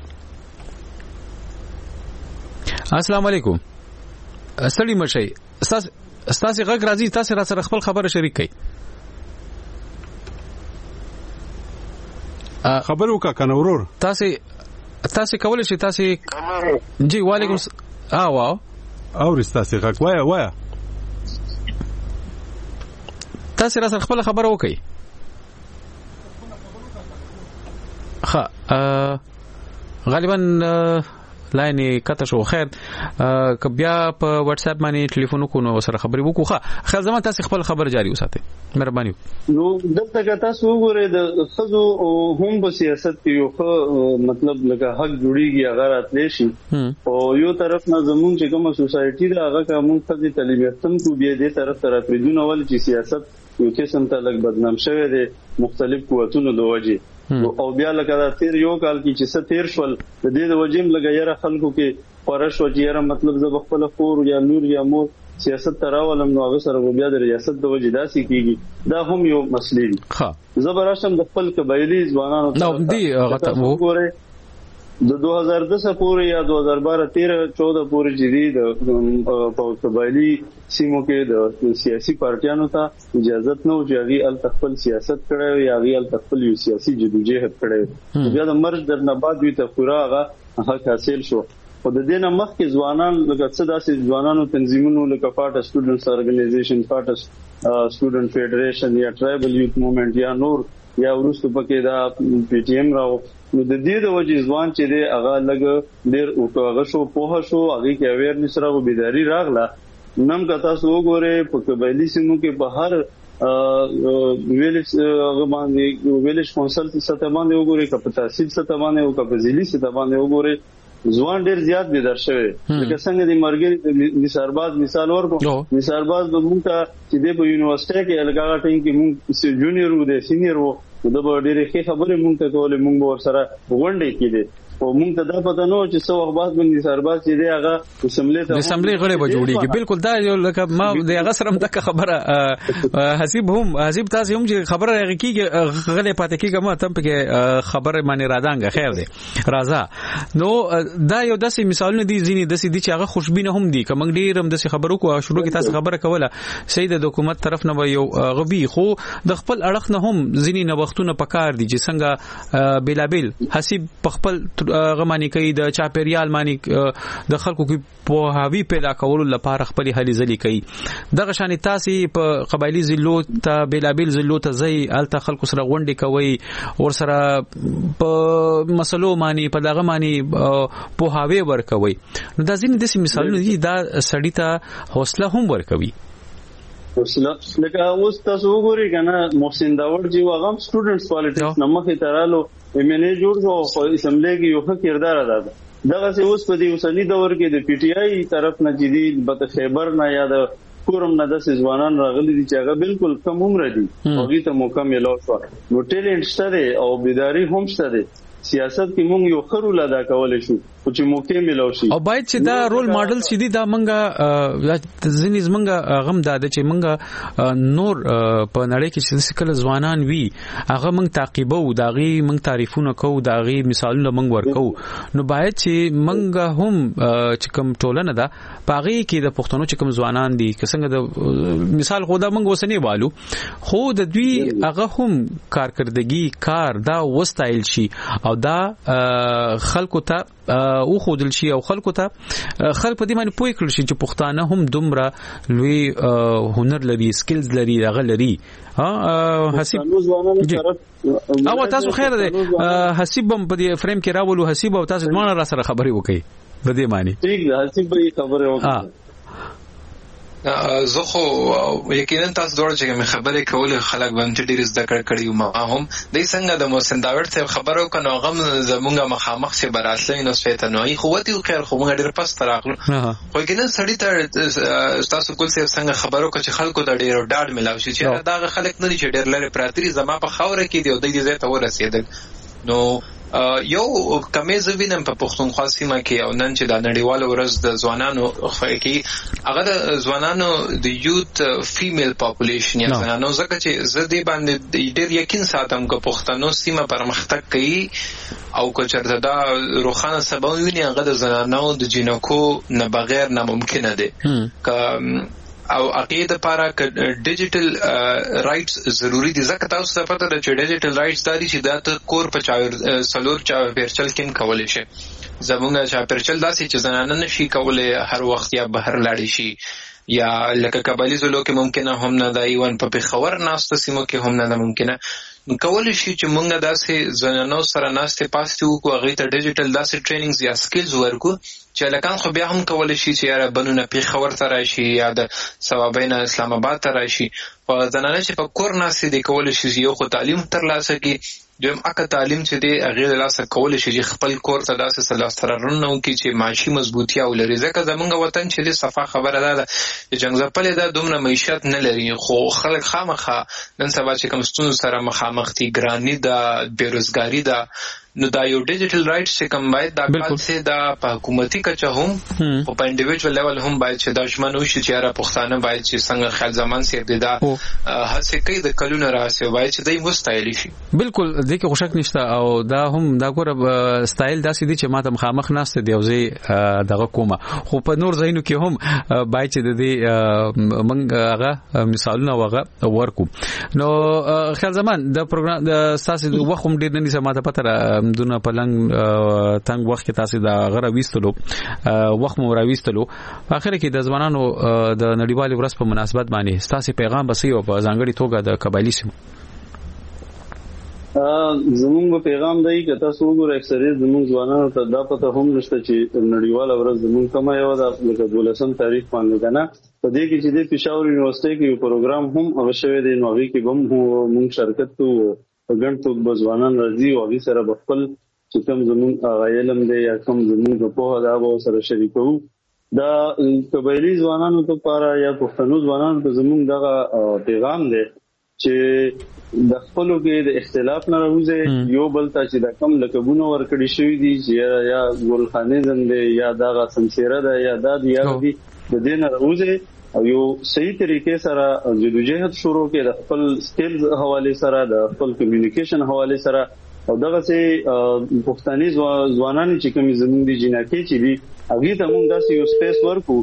السلام علیکم سړی مشي تاسو تاسو غږ راځي تاسو را سره خپل خبره شریک کړئ خبر وکا کنه ورور تاسو تاسو کولای شئ تاسو جی وعلیکم اه واو او رستاسي غږ وایا وایا تاسو را سره خپل خبره وکړئ ها غالبا لاین کته شو خیر ک بیا په واتس اپ باندې ټلیفون کو نو سره خبرې وکړه خیر زما تاسو خپل خبر جاری وساتئ مهرباني نو دلته تاسو وګورئ د خزو هم په سیاست کې یو مطلب لکه حق جوړیږي هغه راتلی شي او یو طرف نه زمون چې کومه سوسایټي دا هغه کوم خزي تعلیم یافتم کو بیا دې طرف طرف پریدونه ول چې سیاست یو قسم ته لګ بدنام شوی دی مختلف قوتونو د وجه او بیا لکه دا تیر یو کال کې چې څه تیر شول د دې د وجیم لګیره خلکو کې پرش وجیره مطلب ز خپل خور یا نور یا مور سیاست تراولم نو هغه سره بیا د ریاست د وجې داسي کیږي دا هم یو مسلې دي ها زبرشم د خپل قبایلی ځوانانو نو دی غته وو د دوه هزار دس پورې یا دوه هزار بارہ تیرہ چودہ پورې جدي د په قبایلی سیمو کې د سیاسي پارټیانو ته اجازه نه و چې هغه ال تخپل سیاست کړي یا هغه ال تخپل یو سیاسي جدوجہد کړي. بیا د مرج در نه بعد وی ته پورا هغه حق حاصل شو. او د دې نه مخکې ځوانان لکه څه داسې ځوانانو تنظیمونو لکه پارټ سټوډنټس ارګنایزیشن پارټ سټوډنټ فیډریشن یا ټرایبل یوث موومېنټ یا نور یا ورسته پکې دا پی ټی ایم راو. نو د دې د وجې ځوان چې دی هغه لګ ډېر اوټاغه شو پوه شو هغه کې اویرنس راغو بیداری راغله. نن که تاسو وګورئ په قبایلی سیمو کې په هر ویلیج هغه باندې ویلیج کونسل سطح باندې وګورئ که په تحصیل سطح باندې او که په ضلعي سطح باندې وګورئ ځوان ډېر زیات بیدار شوی. لکه څنګه د مرګري نثارباز مثال ورکو. نثارباز د مونږ ته چې د په یونیورسيټي کې الګا ټینګ کې مونږ جونیئر وو د سینیئر وو د به ډېرې ښې خبرې مونږ ته کولې مونږ به ورسره غونډې کېدې او مونږ ته دا پته نه و چې څه وخت بعد باندې سرباز چې دی هغه اسمبلی ته د اسمبلی غړي به جوړیږي. بالکل دا یو لکه ما د هغه سره متک خبره حسیب هم حسیب تاسو هم چې خبره هغه کیږي غلې پاتې کیږي ما تم په خبره باندې رادانګه خیر دی راځه. نو دا یو داسې مثالونه دي ځینې داسې دي چې هغه خوشبینه هم دي. کوم ډیر هم داسې خبرو کو شروع کې تاسو خبره کوله سید د حکومت طرف نه یو غوي خو د خپل اړخ نه هم ځینې نوښتونه پکار دي چې څنګه بیلابل حسیب په خپل غمانی کوي د چاپیریال معنی د خلکو کې په هاوی پیدا کولو لپاره خپل هلي ځلې کوي. دغه شان تاسو په قبایلی ضلعو ته بیلابل ضلعو ته ځي الته خلکو سره غونډې کوي ور سره په مسلو معنی په دغه معنی په هاوی ور کوي. نو دا ځینې د مثالونو دي دا سړی ته حوصله هم ور کوي. حوصله لکه اوس تاسو وګورئ کنه محسن داوود جی واغم سټوډنټس پالیټکس نمخه ترالو ایم ان ای جوړ شو په اسمبلی کې یو ښه کردار ادا کړ. دغه څه اوس په دې اوسنی دور کې د پی ټی آی طرف نه جدید بت خیبر نه یا د کورم نه د ځوانان راغلي دي چې هغه بالکل کم عمر دي هغه ته موقع ملو شو. نو ټیلنټ شته او بیداری هم شته. سیاست کې مونږ یو خرول ادا کولای شو چې موقع ملو شي او باید چې دا رول ماډل شې دي دا مونږه ځینې زمونږه غم دا چې مونږه نور په نړۍ کې چې کله ځوانان وي هغه مونږ تعقیبو داغي مونږ تعریفونه کوو داغي مثالونه مونږ ورکو. نو باید چې مونږه هم چې کوم ټولنه ده پاغي کې د پښتنو چې کوم ځوانان دي که څنګه د مثال خو دا مونږ وسنی والو خو د دوی هغه هم کارکردګي کار دا وستایل شي او دا خلکو ته او خودل شي او خلکو ته خلک په دې باندې پوي کړی شي چې پښتانه هم دومره لوی هنر لري سکلز لري هغه لري. ها حسیب او تاسو خیر ده حسیب هم په دې فریم کې راولو حسیب او تاسو دمانه را سره خبري وکړي په دې معنی ٹھیک ده حسیب به خبره وکړي. زه خو یقینا تاسو دوړ چې مې خبرې کولې خلک باندې ډېر زده کړ کړی ما هم د څنګه د محسن داوود ته خبرو کنه غم زمونږه مخامخ چې براسلې نو شیطانوي خو وتی خیر خو موږ ډېر پس تراغلو خو یقینا سړی ته تاسو کول څنګه خبرو کړ چې خلکو د ډېر ډاډ ملاوي چې دا خلک نه چې ډېر لري پراتري زما په خوره کې دی او د دې ځای ته ورسېدل. نو یو کمیز وینم په پښتونخوا سیمه کې او نن چې د نړیوال ورځ د ځوانانو کې هغه د ځوانانو د یوث فیمیل پاپولیشن یا ځوانانو زکه چې زدي باندې ډېر یقین ساتم چې پښتنو سیمه پرمختګ کوي او که چېرته دا روخانه سبب ویني هغه د ځوانانو د جنکو نه بغیر ناممکن دي ک او عقیده لپاره ک ډیجیټل رائټس ضروری دي. ځکه تاسو ته پته ده چې ډیجیټل رائټس داري چې دا کور په چا سلور چا ورچل کې کولای شي. زمونږ چا پرچل داسي چې زنانه نشي کولای هر وخت یا بهر لاړ شي یا لکه قبایلی زلو کې ممکنه هم نه دا ایون په پیښور ناسته سیمو کې هم نه ممکنه کولای شي چې مونږ داسې زنانو سره ناسته پاسته وکړو هغه ته ډیجیټل داسې ټریننګز یا سکلز ورکو چې لکان خو بیا هم کولای شي چې یاره بنونه پیښور ته راشي یا د ثوابین اسلام آباد ته راشي. په زنانه چې په کور ناسته دی کولای شي یو خو تعلیم ترلاسه کړي دویم اکه تعلیم چې دی هغه لاسه کولای شي چې خپل کور ته داسې سلاستررونه وکړي چې معاشي مضبوطیا ولري. ځکه زمونږ وطن چې د صفه خبره ده چې جنگ ځپلې ده دومره معیشت نه لري خو خلک خامخا نن سبا چې کوم ستونزو سره مخامخ دي ګرانی ده بیروزګاری ده نو دا یو ډیجیټل رائټس چې کوم باید دا کال سي دا په حکومتي کچه هم او په انډیویډوال لیول هم باید چې دا شمنو شي چې را پښتانه باید چې څنګه خیال زمان سي دا هڅه کوي د کلونو راسي باید چې دای مستایل شي. بالکل دې کې خوشک نشته او دا هم دا ګوره سټایل داسې دي چې ماته مخامخ ناشته دی او زه دغه کومه خو په نور ځایونو کې هم باید چې د دې منګ هغه مثالونه وغه ورکو. نو خیال زمان د پروګرام د ساسي وخت هم ډېر نه سماته پته دونه پلنګ تنګ وخت کې تاسو دا غره وستلو وخت مو راويستلو په اخر کې د ځوانانو د نړیوالې ورځ په مناسبت باندې تاسو پیغام بسې او په ځانګړي توګه د قبایلی سیمو زموږ پیغام دی چې تاسو وګورئ اکثریت زموږ ځوانانو ته دا پته هم نشته چې نړیواله ورځ زموږ کومه یو ده لکه دولسم تاریخ باندې کنه په دې کې چې د پېښور یونیورسيټي کې یو پروګرام هم اوشوي دی نو هغه کې هم موږ شرکت کوو په ګڼ توګه ځوانان راځي او هغه سره خپل چې کوم زموږ علم دی یا کوم زموږ په هغه دا به سره شریکو دا قبایلی ځوانانو لپاره یا پښتنو ځوانانو ته زموږ دغه پیغام دی چې د خپلو کې د اختلاف نه راوځي یو بل ته چې د کم لقبونه ورکړي شوی دي چې یا ګلخانیزم دی یا دغه سمسیره ده یا د یا دی د دین راوځي او یو صحیح طریقې سره جدوجہد شروع کې د خپل سکلز حواله سره د خپل کمیونیکیشن حواله سره او دغه سي پښتني ځوانان چې کوم زموږ دي جنکې چې دي هغه ته موږ داسې یو سپیس ورکو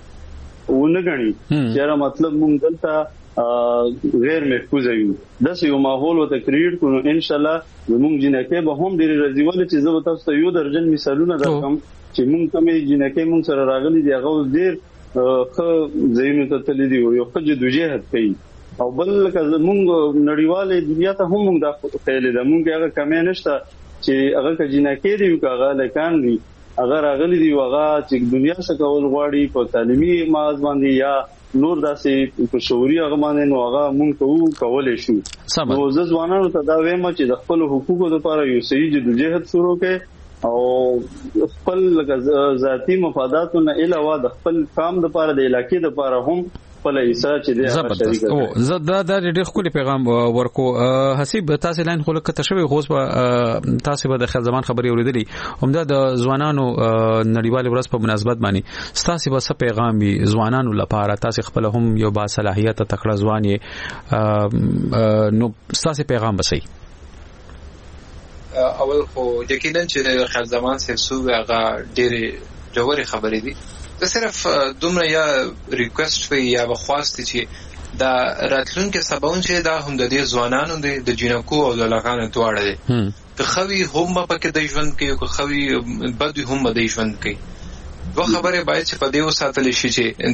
ونګړي چې مطلب موږ دلته غیر محفوظ یو داسې یو ماحول وته کریټ کړو ان شاء الله زموږ جنکې به هم ډېر راځي ول چې زه تاسو ته یو درجن مثالونه درکم چې موږ کومې جنکې موږ سره راغلي دي هغه ډېر خو زینو ته تللی دی یو خج دوجهد کوي او بل کله موږ نړیواله دنیا ته هم موږ د خیال ده موږ هغه کمې نشته چې هغه کجنه کې دی او هغه لکان دی هغه راغلي دی هغه چې دنیا څخه کول غواړي په تعلیمي ماز باندې یا نور داسې په شعوري هغه باندې نو هغه موږ کوو کولای شو. نو زه ځوانانو ته دا وایم چې د خپل حقوقو لپاره یو صحیح جدوجہد شروع کړي او خپل ذاتی مفاداتونه علاوه د خپل کام لپاره د علاقې لپاره هم خپل حصہ چې د شریک او زه دا د ډېر خولي پیغام ورکو حسیب تاسو لاین خلک ته شوی غوس په تاسو به د خل زمان خبري اوریدلې همدا د ځوانانو نړیوال ورځ په مناسبت باندې تاسو به څه پیغام وي ځوانانو لپاره تاسو خپل هم یو با صلاحیت تکړه ځوان یې نو تاسو پیغام بسئ اول خو یقینا چې خل زمان سره سو هغه ډېر جوړي خبرې دي د صرف دومره یا ریکوست وی یا بخواست چې دا راتلونکو سباون چې دا هم د دې ځوانانو د جنکو او د لغانو دواړه دي که خوي هم په کې د ژوند کې او خوي بد هم د ژوند کې دوه خبره باید چې په دې وساتل شي چې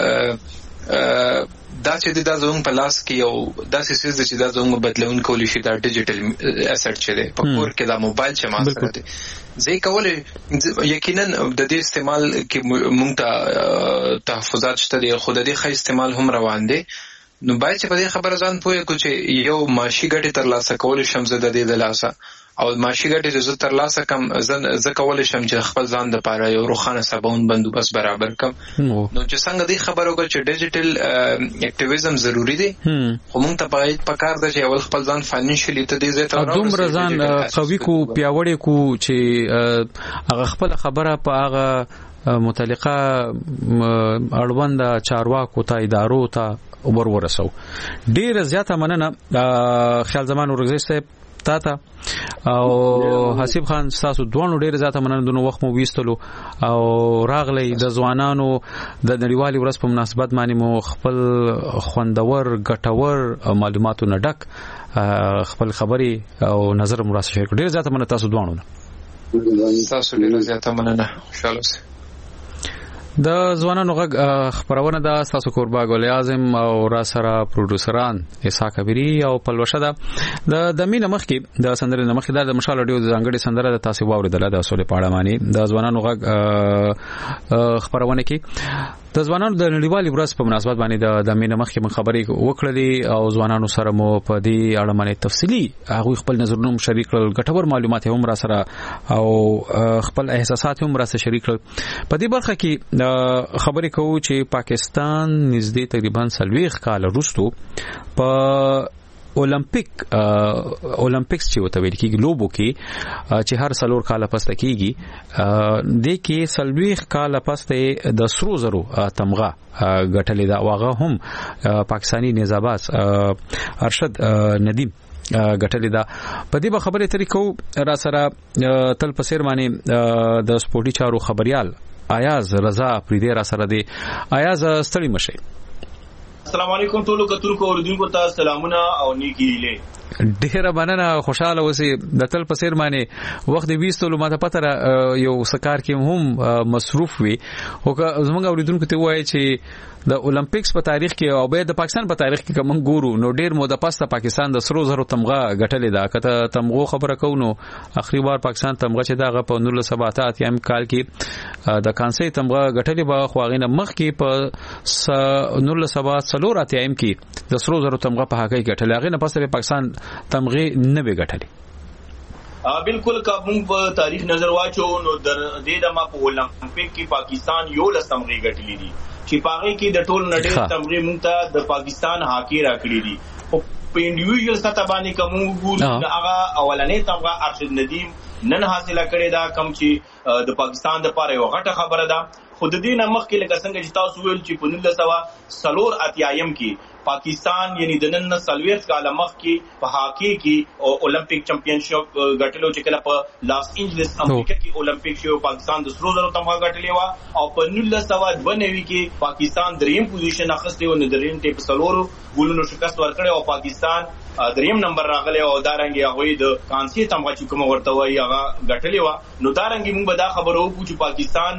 د دا چې د زوم په لاس کې یو داسې سیس چې د زوم بدلون کولی شي دا ډیجیټل اسټ چې دی په کور کې دا موبایل چې ما سره دی زه کولای یقینا د دې استعمال کې مونږ ته تحفظات شته دي خو د دې ښه استعمال هم روان دي نو باید چې په دې خبره ځان پوهه کو چې یو ماشي ګټه تر لاسه کول شم زه د دې د لاسه او ماشي ګټه زه تر لاسه کم زه کول شم چې خپل ځان د پاره یو روخانه سباون بندوبست برابر کم نو چې څنګه دې خبرو کو چې ډیجیټل اکټیویزم ضروری دی خو موږ ته باید پکار ده چې اول خپل ځان فاینانشلی ته دې زه ته دومره ځان قوي کو پیاوړی کو چې هغه خپل خبره په هغه متعلقه اړوند چارواکو ته ادارو ته ور ورسو ډیر زیاته مننه خیال زمان ورغزي صاحب تا تا او حسیب خان تاسو دوه ډیر زیاته مننه دنو وخت مو ویستلو او راغلی د ځوانانو د نړیوالې ورځ په مناسبت باندې مو خپل خوندور ګټور معلوماتو نه ډک خپل خبري او نظر مو راشه شریک ډیر زیاته مننه تاسو دوه نه تاسو ډیر زیاته مننه ان شاء الله د ځوانانو غږ خبرونه د تاسو کوربا ګل اعظم او را سره پروډوسران اسحاق کبيري او پلوشه ده د د مینه مخ کې د سندره مخ کې د مشال اډیو د ځانګړي سندره د تاسو واوریدل د اصول پاړه معنی د ځوانانو غږ خبرونه کې د ځوانانو د نړیوالې ورځ په مناسبت باندې د مینه مخ کې خبرې وکړلې او ځوانانو سره مو په دې اړه باندې تفصیلی هغه خپل نظرونه شریک کړل ګټور معلومات هم را سره او خپل احساسات هم را سره شریک کړل په دې برخه کې خبرې کوو چې پاکستان نږدې تقریبا سلويخ کال وروسته په اولمپیک اولمپیکس چې وته ویل کېږي لوبو کې چې هر سلور کال پس کېږي د کې سلويخ کال پس د سرو زرو تمغه غټلې دا واغه هم پاکستانی نزاباز ارشد ندیم غټلې دا په دې به خبرې طریقو را سره تل پسیر باندې د سپورتي چارو خبريال ایاز رضا پریدې را سره دی ایاز ستړي مشه. السلام علیکم ټولو کتونکو اوریدونکو ته سلامونه او نیکی هیله. ډیره مننه خوشاله اوسئ د تل په سیر باندې وخت دی وستلو ماته پته یو سکار کې هم مصروف وي او زموږ اوریدونکو ته وایي چې د اولمپیکس په تاریخ کې او به د پاکستان په تاریخ کې کوم ګورو نو ډیر مو د پاسته پاکستان د سرو زرو تمغه غټلې دا کته تمغه خبره کو نو اخري بار پاکستان تمغه چې داغه په نولس سوه اتیا کال کې د کانسي تمغه غټلې به خواغینه مخ کې په نولس سوه اتیا کې د سرو زرو تمغه په حقیقت غټلې هغه نه پاسته پاکستان تمغه نه به غټلې. بالکل کا موږ په تاریخ نظر واچو نو د دې د ما په اولمپیک کې پاکستان یو لس تمغه غټلې دي چې پاغي کې د ټول نړۍ تمغه مونږ ته د پاکستان هاکی راکړي دي او په انډیویډوال سطح باندې کوم ګور هغه اولنې تمغه ارشد ندیم نن حاصله کړې دا کم چې د پاکستان د لپاره یو غټه خبره ده. خود دې نه مخکې لکه څنګه چې تاسو ویل چې په نولس سوه سلور اتیایم کې پاکستان یعنی د نن سلويت کال مخ کې په هاکی کې او اولمپیک چمپیونشپ غټلو چې کله په لاس انجلس امریکا کې اولمپیک شو پاکستان د سرو زرو تمغه غټلې و او په نولس سوه دوه نوي کې پاکستان دریم پوزیشن اخیسته و نو دریم ټیپ سلورو ګولونو شکست ورکړ او پاکستان دریم نمبر راغلی او دارنګي هغه د کانسي تمغه چې کوم ورته وایي هغه غټلې و نو دارنګي موږ به دا خبرو کو چې پاکستان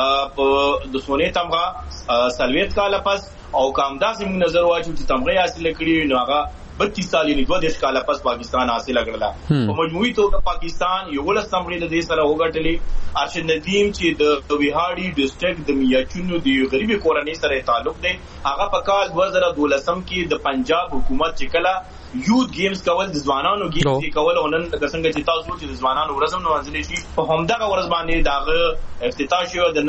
په د سونې تمغه سلويت کال پس او کامدا سیم نظر واچو چې تمغه حاصل کړی نو هغه بتیس سال یې دوه دیش کال پس پاکستان حاصل کړل په مجموعي توګه پاکستان یو ولس تمغه د دې سره وګټلې. ارشد ندیم چې د ویهاړي ډیسټریکټ د میاچونو د غریبي کورنۍ سره تعلق دی هغه په کال دوه زره دولسم کې د پنجاب حکومت چې کله یوت گیمز کول د ځوانانو گیمز کول او نن څنګه چې تاسو چې د ځوانانو ورځم نو ځلې شي په همدغه ورځ باندې داغه افتتاح شو د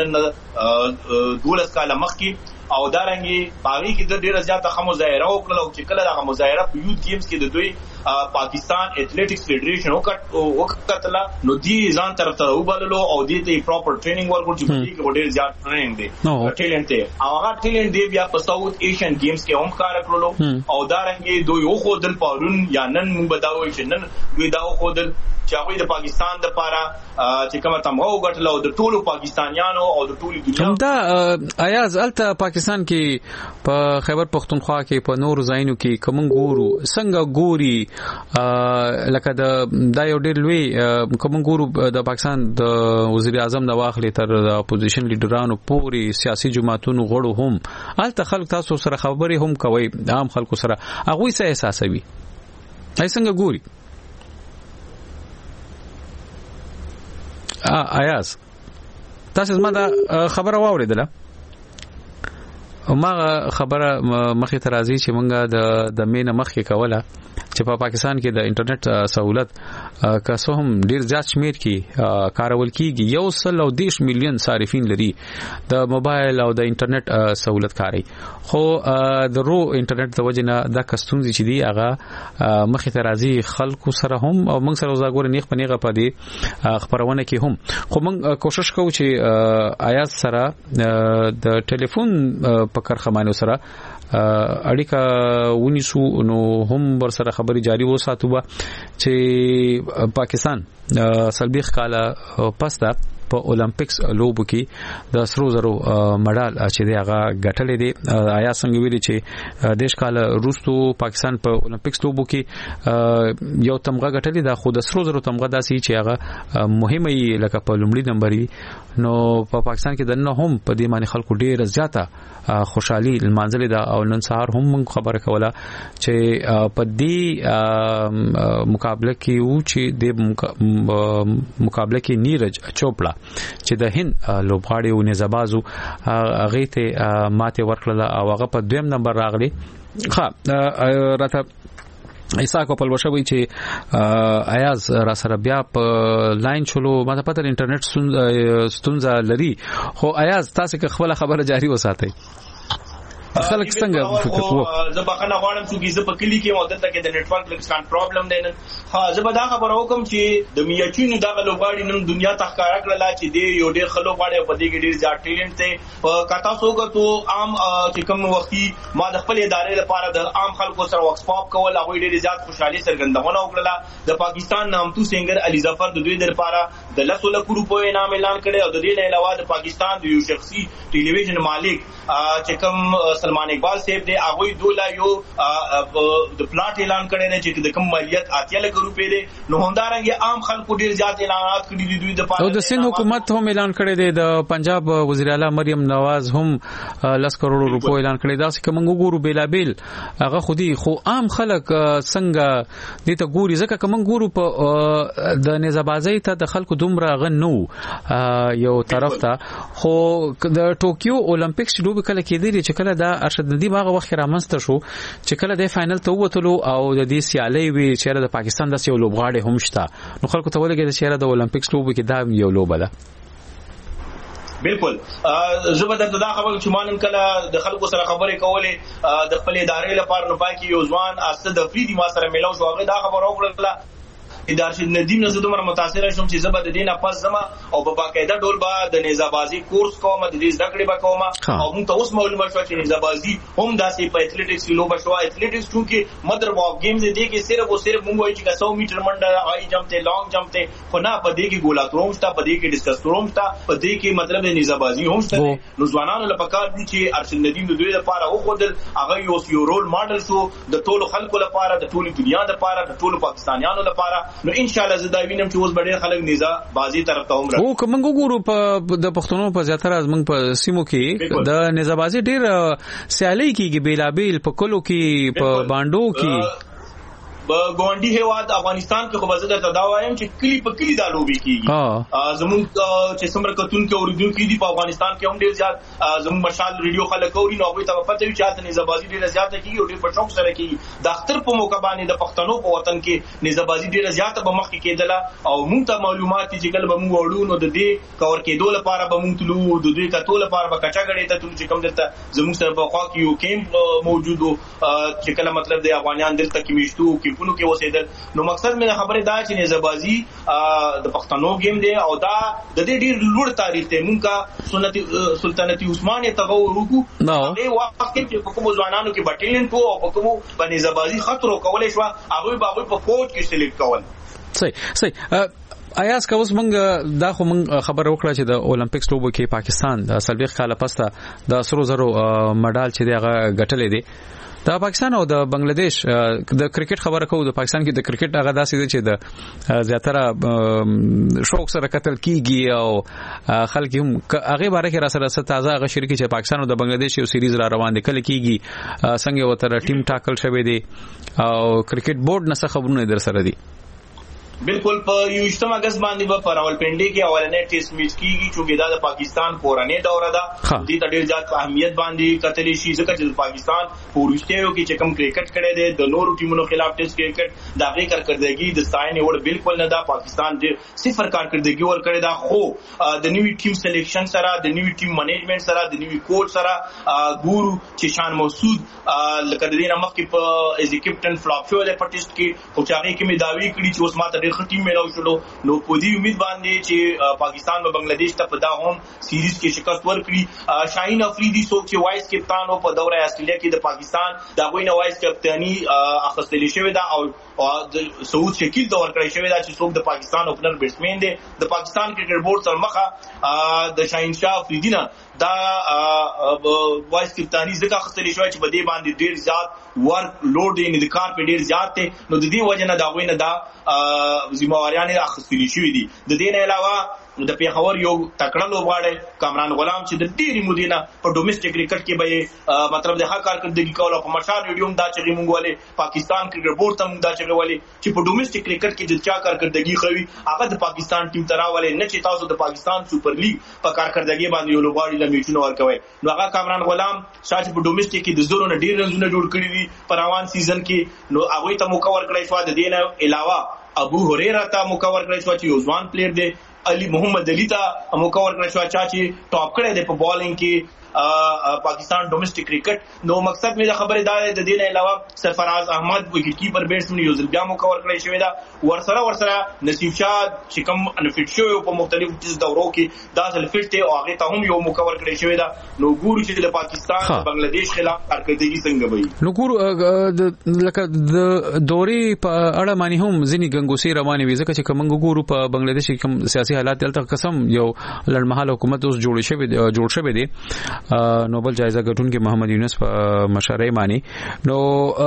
نن دولس کال مخ کې او دارنګي پاغي کې د ډیره زیاته خمو ظاهره وکړه او چې کله دغه مظاهره په یوت گیمز کې د دوی پاکستان ایتھلیټکس فدریشن وکړه نو دی ځان طرف ته وبللو او دې ته پراپر ټریننګ ورکړ چې په دې کې ډیر زیات ټریننګ دی ټیلنټ دی او هغه ټیلنټ دی بیا په ساوث ایشین گیمز کې هم کار کړلو او دارنګي دوی یو خو دل پارون یا نن موږ بداوي چې نن دوی دا خو دل چې هغه د پاکستان د لپاره چې کومه تمغه وګټله او د ټولو پاکستانیانو او د ټولي دنیا دا ایاز الته پاکستان کې په خیبر پختونخوا کې په نور ځایونو کې کوم ګورو څنګه ګوري لکه د دا یو ډېر لوی کوم ګورو د پاکستان د وزیر اعظم د واخلې تر د اپوزیشن لیډرانو پوری سیاسي جماعتونو غړو هم الته خلک تاسو سره خبرې هم کوي عام خلکو سره هغه څه احساسوي ای څنګه ګوري ایاز تاسو زما دا خبره واوریدله ما خبره مخې ته راځي چې مونږه د د مینه مخې کوله چې په پاکستان کې د انټرنیټ سہولت که هم ډیر زیات شمیر کې کارول کیږي یو سل او دیش میلیون صارفین لري د موبایل او د انټرنیټ سہولت کاری خو د رو انټرنیټ د وجنه د کستونځي چې دی هغه مخې ته راځي خلکو سره هم او موږ سره زاګور نیغ پنیغه پدې خبرونه کې هم خو موږ کوشش کوو چې آیات سره د ټلیفون په کارخانه سره اړیکه ونیسو نو هم ور سره خبري جاری وساتو چې پاکستان سلبیخ کاله پستا په اولمپیکس لوبو کې د سرو زرو مډال چې دی هغه ګټلې دي آیا څنګه ویلي چې دیش کاله روسو پاکستان په اولمپیکس لوبو کې یو تمغه ګټلې ده خو د سرو زرو تمغه داسي چې هغه مهمه لکه په لومړي نمبر نو په پاکستان کې د نه هم په دې معنی خلکو ډیر زیاته خوشحالي المنزل ده او نن سهار هم خبره کوله چې په دې مقابله کې و چې د مقابله کې نیرج چوپړه چې د هند لوبغاړي او نزبازو هغه ته ماته ورکړه او هغه په دویم نمبر راغلی ها راته ایسا کو په لوشوي چې ایاز را سره بیا په لاین چلو ماته پته انټرنیټ ستونزه لري خو ایاز تاسو که خپل خبره جاری وساتئ خلک څنګه فکر کوي زه بخنه غواړم چې زه په کلی کې مودته کې د نتورک لکسان پرابلم دی نن ها زه به دا خبره وکم چې د میاچینو دغه لوبغاړي نن دنیا ته ښکارا کړل چې دی یو ډېر خلک غواړي په دې کې ډېر زیات ټیلنټ دی کتا سوګه تو عام چې کوم وختي ما د خپل ادارې لپاره د عام خلکو سره ورک سپاپ کول هغه ډېر زیات خوشحالي څرګندونه وکړه د پاکستان نامتو سنگر علي ظفر د دوی لپاره د لسو لک روپو انعام اعلان کړي او د دې نه علاوه د پاکستان د یو شخصي ټلویزیون مالک چې کوم سلمان اقبال صاحب دی هغه دولا یو د پلاټ اعلان کړي نه چې د کوم مالیت اتیا لک روپې دی نو همدارنګه عام خلکو ډیر زیات اعلانات کړي دي دوی د او د سند حکومت هم اعلان کړي دی د پنجاب وزیر اعلی مریم نواز هم لس کروڑ روپو اعلان کړي دا چې موږ ګورو بیلابل هغه خودي خو عام خلک څنګه دې ته ګوري ځکه کوم ګورو په د نزابازي ته د خلکو دومره غنو یو طرف ته خو د ټوکیو اولمپیکس لوب کله کېدلی چې کله دا ارشد ندی باغ وخت رامنځته شو چې کله د فائنل ته ووتلو او د دې سیالي وی چې د پاکستان د یو لوبغاړي هم شته نو خلکو ته ولګي چې د اولمپیکس لوب کې دا یو لوب ده بالکل زه به دا خبره چې مانن کله د خلکو سره خبرې کولې د خپل ادارې لپاره نو پاکي یو ځوان اسد افریدي ما سره ملاو شو هغه دا خبره وکړه ادارشد ندیم نه زدمره متاثر شوم چې زبر د دینه پس زما او په باقاعده ډول با د نزابازي کورس کوم د دې ذکر به کوم او موږ ته اوس معلومه شو چې نزابازي هم داسې په اتلیټکس کې لوب شو اتلیټکس چې مدر واف گیمز دی کې صرف او صرف موږ وایي چې سو میټر منډه هاي جمپ ته لانګ جمپ ته خو نه په دې کې ګولا تروم شته په دې کې ډیسکس تروم شته په دې کې مطلب د نزابازي هم شته نو ځوانانو لپاره دي چې ارشد ندیم د دوی لپاره او خودل هغه یو یو رول ماډل شو د ټولو خلکو لپاره د ټولو دنیا لپاره د ټولو پاکستانیانو لپاره نو ان شاء الله زه دا وینم چې اوس ډېر خلک نيزه بازي طرف ته عمر او کوم ګورو په د پښتنو په زیاتره از موږ په سیمو کې د نيزه بازي ډېر سیالي کېږي بیلابل په کلو کې په باندو کې ګوندی هیواد افغانستان کې خو به زه ته دا وایم چې کلی په کلی دا لوبي کیږي زموږ چې څومره کتون کې اوریدونکو دي په افغانستان کې هم ډیر زیات زموږ مشال ریډیو خلک اوري نو به ته پته وي چې نزابازي ډیره زیاته کیږي او ډیر په شوق سره کیږي د اختر په موقع باندې د پښتنو په وطن کې نزابازي ډیره زیاته به مخ کې کېدله او موږ ته معلومات چې کله به موږ وړو نو د دې کور کېدو لپاره به موږ تلو د دې کتو لپاره به کچا غړې ته تلو چې کوم دلته زموږ سره په خوا کې یو کیمپ موجود چې کله مطلب د افغانان دلته کې میشتو کیمپونو کې اوسېدل نو مقصد مې خبره دا چې نزابازي د پښتنو گیم دی او دا د دې ډیر لوړ تاریخ ته مونږه سنتي سلطنتي عثماني تغور وکړو نو هغه وخت کې په کوم ځوانانو کې بټیلن کو او په کوم باندې نزابازي خطر کولای شو هغه به په فوج کې سلیکټ کول صحیح صحیح ایاس کا اوس مونږ دا خو مونږ خبر وکړه چې د اولمپیکس لوبو کې پاکستان د سلويخ کاله پسته د سرو زرو مډال چې دغه غټلې دي د پاکستان او د بنگلاديش د کرکټ خبره کوو د پاکستان کې د کرکټ هغه داسې دي چې د زیاتره شوق سره قتل کیږي او خلک هم هغه باره کې را سره تازه هغه شریک چې پاکستان او د بنگلاديش یو سیریز را روان دي کله کیږي څنګه وتر ټیم ټاکل شوی دی او کرکټ بورډ نه څه خبرونه در سره دي بالکل په یوشتم اگست باندې په راولپنډي کې اولنې ټیسټ میچ کیږي چې دا د پاکستان پورانه دوره ده دې ته ډېر زیات اهمیت باندې کتلې شي ځکه چې پاکستان پورشتهو کې چې کوم کرکټ کړي دي د نورو ټیمونو خلاف ټیسټ کرکټ دا غي کارکردګي د ستاینې وړ بالکل نه ده پاکستان ډېر صفر کارکردګي ور کړی دا خو د نیوی ټیم سلیکشن سره د نیوی ټیم منیجمنت سره د نیوی کوچ سره ګورو چې شان مسعود لکه د دې نمک کې په ایز کیپټن فلاپ شو د پټیسټ کې او چاغي کې می داوی کړی چې اوس ماته ډېر ټیم ملاو شلو نو په دې امید باندې چې پاکستان او بنگلاديش ته په دا هم سیریز کې شکست ورکړي شاهین افریدي څوک چې وایس کپتان او په دوره استرالیا کې د پاکستان دا غوینه وایس کپتانی اخستلی شوی دا او سعود شکیل دا ورکړی شوی دا چې څوک د پاکستان اوپنر بیټسمن دی د پاکستان کرکټ بورډ سره مخه د شاهین شاه افریدي نه دا وایس کپتانی ځکه اخستلی شوی چې په دې باندې ډیر زیات ورک لوډ دی نه د کار په ډیر زیات دی نو د دې وجه نه دا غوینه دا ذمہواریان اخستلی شوی دي د دې نه علاوه د پیښور یو تکړه لوبغاړی کامران غلام چې د ډېری مودینه په ډومېسټک کرکټ کې به مطلب د ښه کارکردګي کول او په مشال ریډیوم دا چې موږ ولې پاکستان کرکټ بورډ ته موږ دا چې ولې چې په ډومېسټک کرکټ کې د چا کارکردګي خوي هغه د پاکستان ټیم ترا ولې نه چې تاسو د پاکستان سوپر لیګ په کارکردګي باندې یو لوبغاړي لمیچونه ورکوي نو هغه کامران غلام شاته په ډومېسټک کې د زورو نه ډېر رنزونه جوړ کړی دي په روان سیزن کې نو هغه ته موقع ورکړی شو د دې نه علاوه ابو هريره ته موقع ورکړی شو چې یو ځوان پلیئر دی علي محمد علي ته موقع ورکړی شو چې ټاپ کړی دی په بالینګ کې پاکستان ډومېسټک کرکټ. نو مقصد مې د خبرې دا د دې نه علاوه سرفراز احمد وکټ کیپر بیټسمن یو ځل بیا مو کور کړی شوی دا, ورسره ورسره نصیب شاه چې کوم انفټ شو په مختلفو ټیسټ دورو کې دا ځل فټ او هغه ته هم یو مو کور کړی شوی دا. نو ګورو چې د پاکستان او بنگلاديش خلاف کارکردګي څنګه وي. نو ګورو لکه د دوري په اړه معنی هم ځینی ګنګوسي رواني وي ځکه چې کوم ګورو په بنگلاديش کې کوم سیاسي حالات دلته قسم یو لړمحاله حکومت اوس جوړ شوی جوړ شوی دی نوبل جایزه ګټونکي محمد یونس په مشارۍ معنی. نو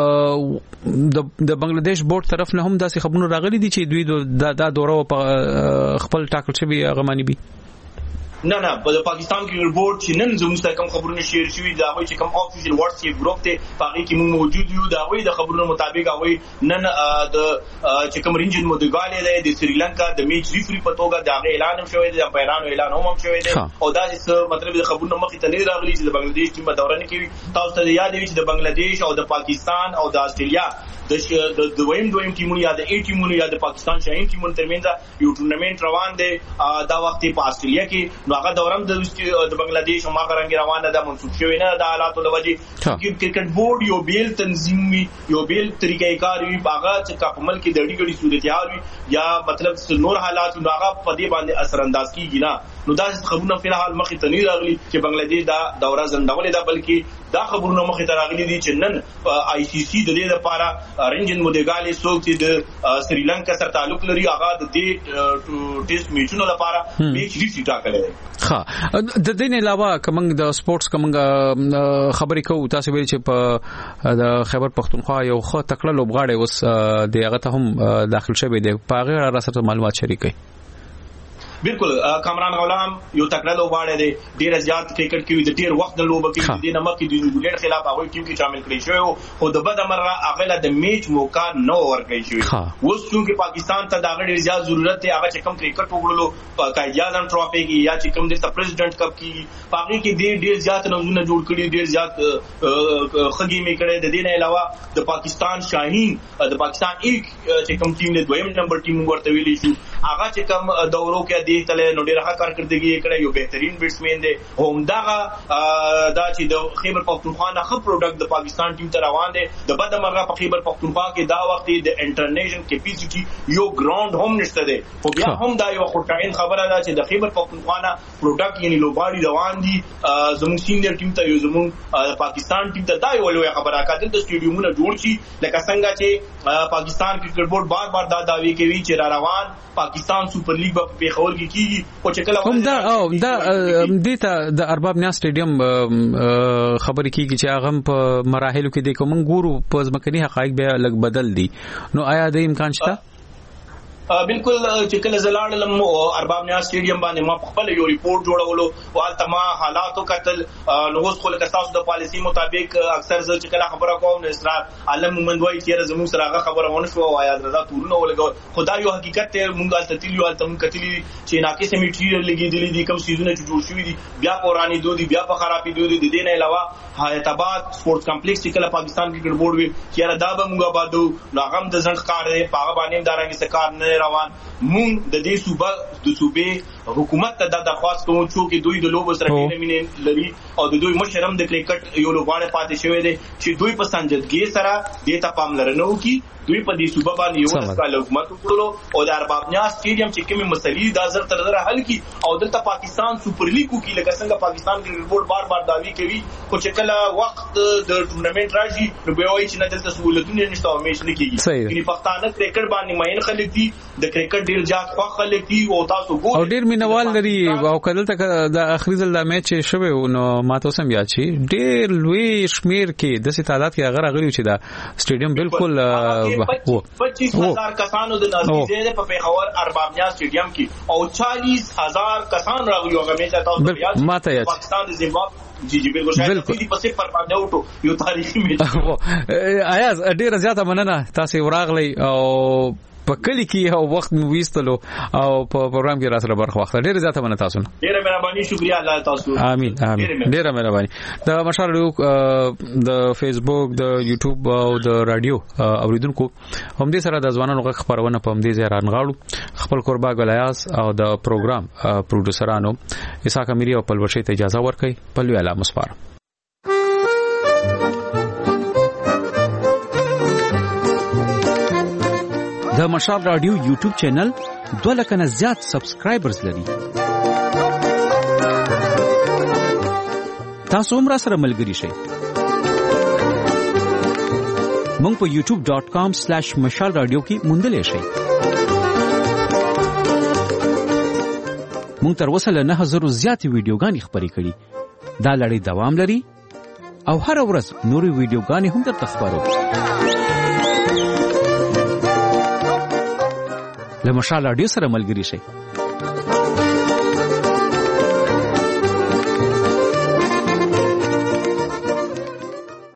د بنگلاديش بورډ طرف نه هم داسې خبرونه راغلي دي چې دوی دا دوره په خپل ټاکل شوی غمانی بي. نه نه په پاکستان کې بورډ چې نن زموږ سره کوم خبرونه شیر شوي دا وایي چې کوم افیشل واتس ایپ ګروپ ته پاګه کې موږ موجود یو دا وایي د خبرونو مطابق وایي نن د چې کوم رینجن مودګالې دی د سریلانکا د میچ ریفری په توګه دا اعلان هم شوی دی د پیرانو اعلان هم شوی دی او دا چې مطلب د خبرونو مخې ته نه راغلي چې د بنگلاديش ټیم په دوران کې تاسو ته یاد وي چې د بنگلاديش او د پاکستان او د استرالیا د دویم دویم ټیمونو یا د ای ټیمونو یا د پاکستان شاهین ټیمونو ترمنځ یو ټورنمنت روان دی دا وخت په استرالیا کې. نو هغه دوران د د بنگلاديش او ماغرنګ روانه ده منسوخ شوی نه د حالاتو لوجي چې کرکټ بورډ یو بیل تنظیم وي یو بیل طریقې کار وي باغه چې کپمل کې د ډېری ډېری صورتحال وي یا مطلب نور حالات نو هغه په دې باندې اثر انداز کیږي نه. نو دا خبرونه په الحال مخې ته نه راغلي چې بنگلاديش دا دوره زندولې ده بلکې دا خبرونه مخې ته راغلي دي چې نن آی سی سی د دې لپاره رنجن مودګالې څوک چې د سریلانکا سره تعلق لري هغه د دې ټیسټ میچونو لپاره میچ ریفری ټاکلی دی. ها د دې نه علاوه کومنګ د سپورتس کومنګ خبرې کوو تاسو ویل چې په د خیبر پختونخوا یو خو تکړه لوبغاړی اوس د هغه ته هم داخل شوی دی په هغه را سره معلومات شریکي. بالکل کامران غلام یو تکړه لوبغاړی دی ډیر زیات کرکټ کې د ډیر وخت د لوبه کې د نمک د نیوزیلند خلاف هغه ټیم کې شامل کړی شو او د بد امر هغه د میچ موقع نو ورکړی شو. اوس چې پاکستان ته دا ډیر زیات ضرورت دی هغه چې کم کرکټ وګړو په قائد اعظم ټرافي کې یا چې کم د پریزیدنت کپ کې هغه کې ډیر ډیر زیات نمونه جوړ کړي ډیر زیات خګي می کړي. د دې نه علاوه د پاکستان شاهین د پاکستان ایک چې کم ټیم د دویم نمبر ټیم ورته ویلی شو هغه چې کم دورو کې دی تل نو ډیر ښه کارکردګي کړی یو بهترین بیټسمن دی هم دغه دا چې د خیبر پختونخوا نه خپ پروډکټ د پاکستان ټیم ته روان دی د بد مرغه په خیبر پختونخوا کې دا وخت د انټرنیشنل کیپیسټي یو ګراوند هم نشته دی خو بیا هم دا یو خټاین خبره ده چې د خیبر پختونخوا نه پروډکټ یعنی لوبغاړي روان دي زموږ سینیئر ټیم ته یو زموږ پاکستان ټیم ته دا یو لوی خبره کاته د سټیډیومونو جوړ شي لکه څنګه چې پاکستان کرکټ بورډ بار بار دا داوی کوي چې را روان پاکستان سپر لیګ په پیښور کې کیږي او چې کله هم دا او دا دیتا د ارباب نیا سټیډیم خبرې کیږي چې هغه په مراحلو کې د کوم ګورو په ځمکني حقایق به لګ بدل دي. نو آیا د امکان شته؟ بالکل چې کله زلاړلم ارباب نیا سټیډیم باندې ما خپل یو ریپورت جوړولو او التما حالاتو کتل نو اوس خو لکه تاسو د پالیسی مطابق اکثر زه چې کله خبره کوم نو اسرار علم مومندوي چې زموږ سره هغه خبره ونه شو او آیاد رضا تورونه ولګو خدای یو حقیقت ته مونږ التتیل یو التم کتلی چې ناقص میټیریل لګیدلی دي کوم سیزونه چې جوړ شوی دي بیا پورانی دوی بیا په خرابې دوی د دې نه علاوه حیاتاباد سپورټس کمپلیکس چې کله پاکستان کرکټ بورډ وی چې را دا به مونږ آبادو لاغم د ځنډ کار دی پاغه باندې دارنګ سکار نه روان مون د دې صوبه د صوبې حکومت ته د درخواست کوم چې دوی د لوب سره مینه لري او د دوی مشرم د کرکټ یو لوبغاړی پاتې شوی دی چې دوی په سنجدګۍ سره د ته پاملرنه وکړي دوی په دې صوبه باندې یو ځکه حکومت وکړو او د ارباب نیا سټیډیم چې کومه مسلې د زر تر زر حل کی او دلته پاکستان سپر لیګ کې لکه څنګه پاکستان کرکټ بورډ بار بار داوی کوي خو چې کله وخت د ټورنمنت راځي نو به وایي چې نه دلته سہولتونه نشته او میچ نه کیږي یعنی پښتانه کرکټ باندې ماین خلک دي د کرکټ ډیر ځات خو خلک دي او تاسو ګورئ او ډیر مینوال لري او کله ته د اخري ځل د میچ شوه نو ماته سم یاد شي ډیر لوی شمیر کې د سي تعداد کې هغه غوړي چې دا سټیډیم بالکل پچیس ہزار کسانو د نازیزه په پیښور ارباب نیا سټیډیم کې او چالیس هزار کسان راغلي هغه میچ تاسو یاد ماته یاد پاکستان د زیمبابوے جی جی بالکل شاید دې په صفر باندې اوټو یو تاریخي میچ آیا ډیر زیاته مننه تاسو ورغلی او په کلی کې یو وخت مو ویستلو او په پروګرام کې را سره برخه واخله. ډیره زیاته مننه تاسو. ډیره مهرباني، شکریا الله تاسو. امين امين. ډیره مهرباني. د مشال رادیو د فیسبوک، د یوټیوب او د رادیو اوریدونکو هم دې سره د ځوانانو غږ خبرونه په هم دې ځای رانغاړو. خپل قربا ګلیاس او د پروګرام پروډوسرانو اسحاق اميري او پلوشي ته اجازه ورکړي. پلوي اعلی مسپار. د مشال رادیو یوټیوب چینل دوه لک نه زیات سبسکرایبرز لري. تاسو هم را سره ملګري شئ. مونږ په یوټیوب ډاٹ کام سلیش مشال رادیو کې موندلې شئ. مونږ تر اوسه له نه هزار زیاتې ویډیوګانې خپرې کړي. دا لړۍ دوام لري او هر ورځ نورې ویډیوګانې هم درته خپرو. له مشال رادیو سره ملګري شئ.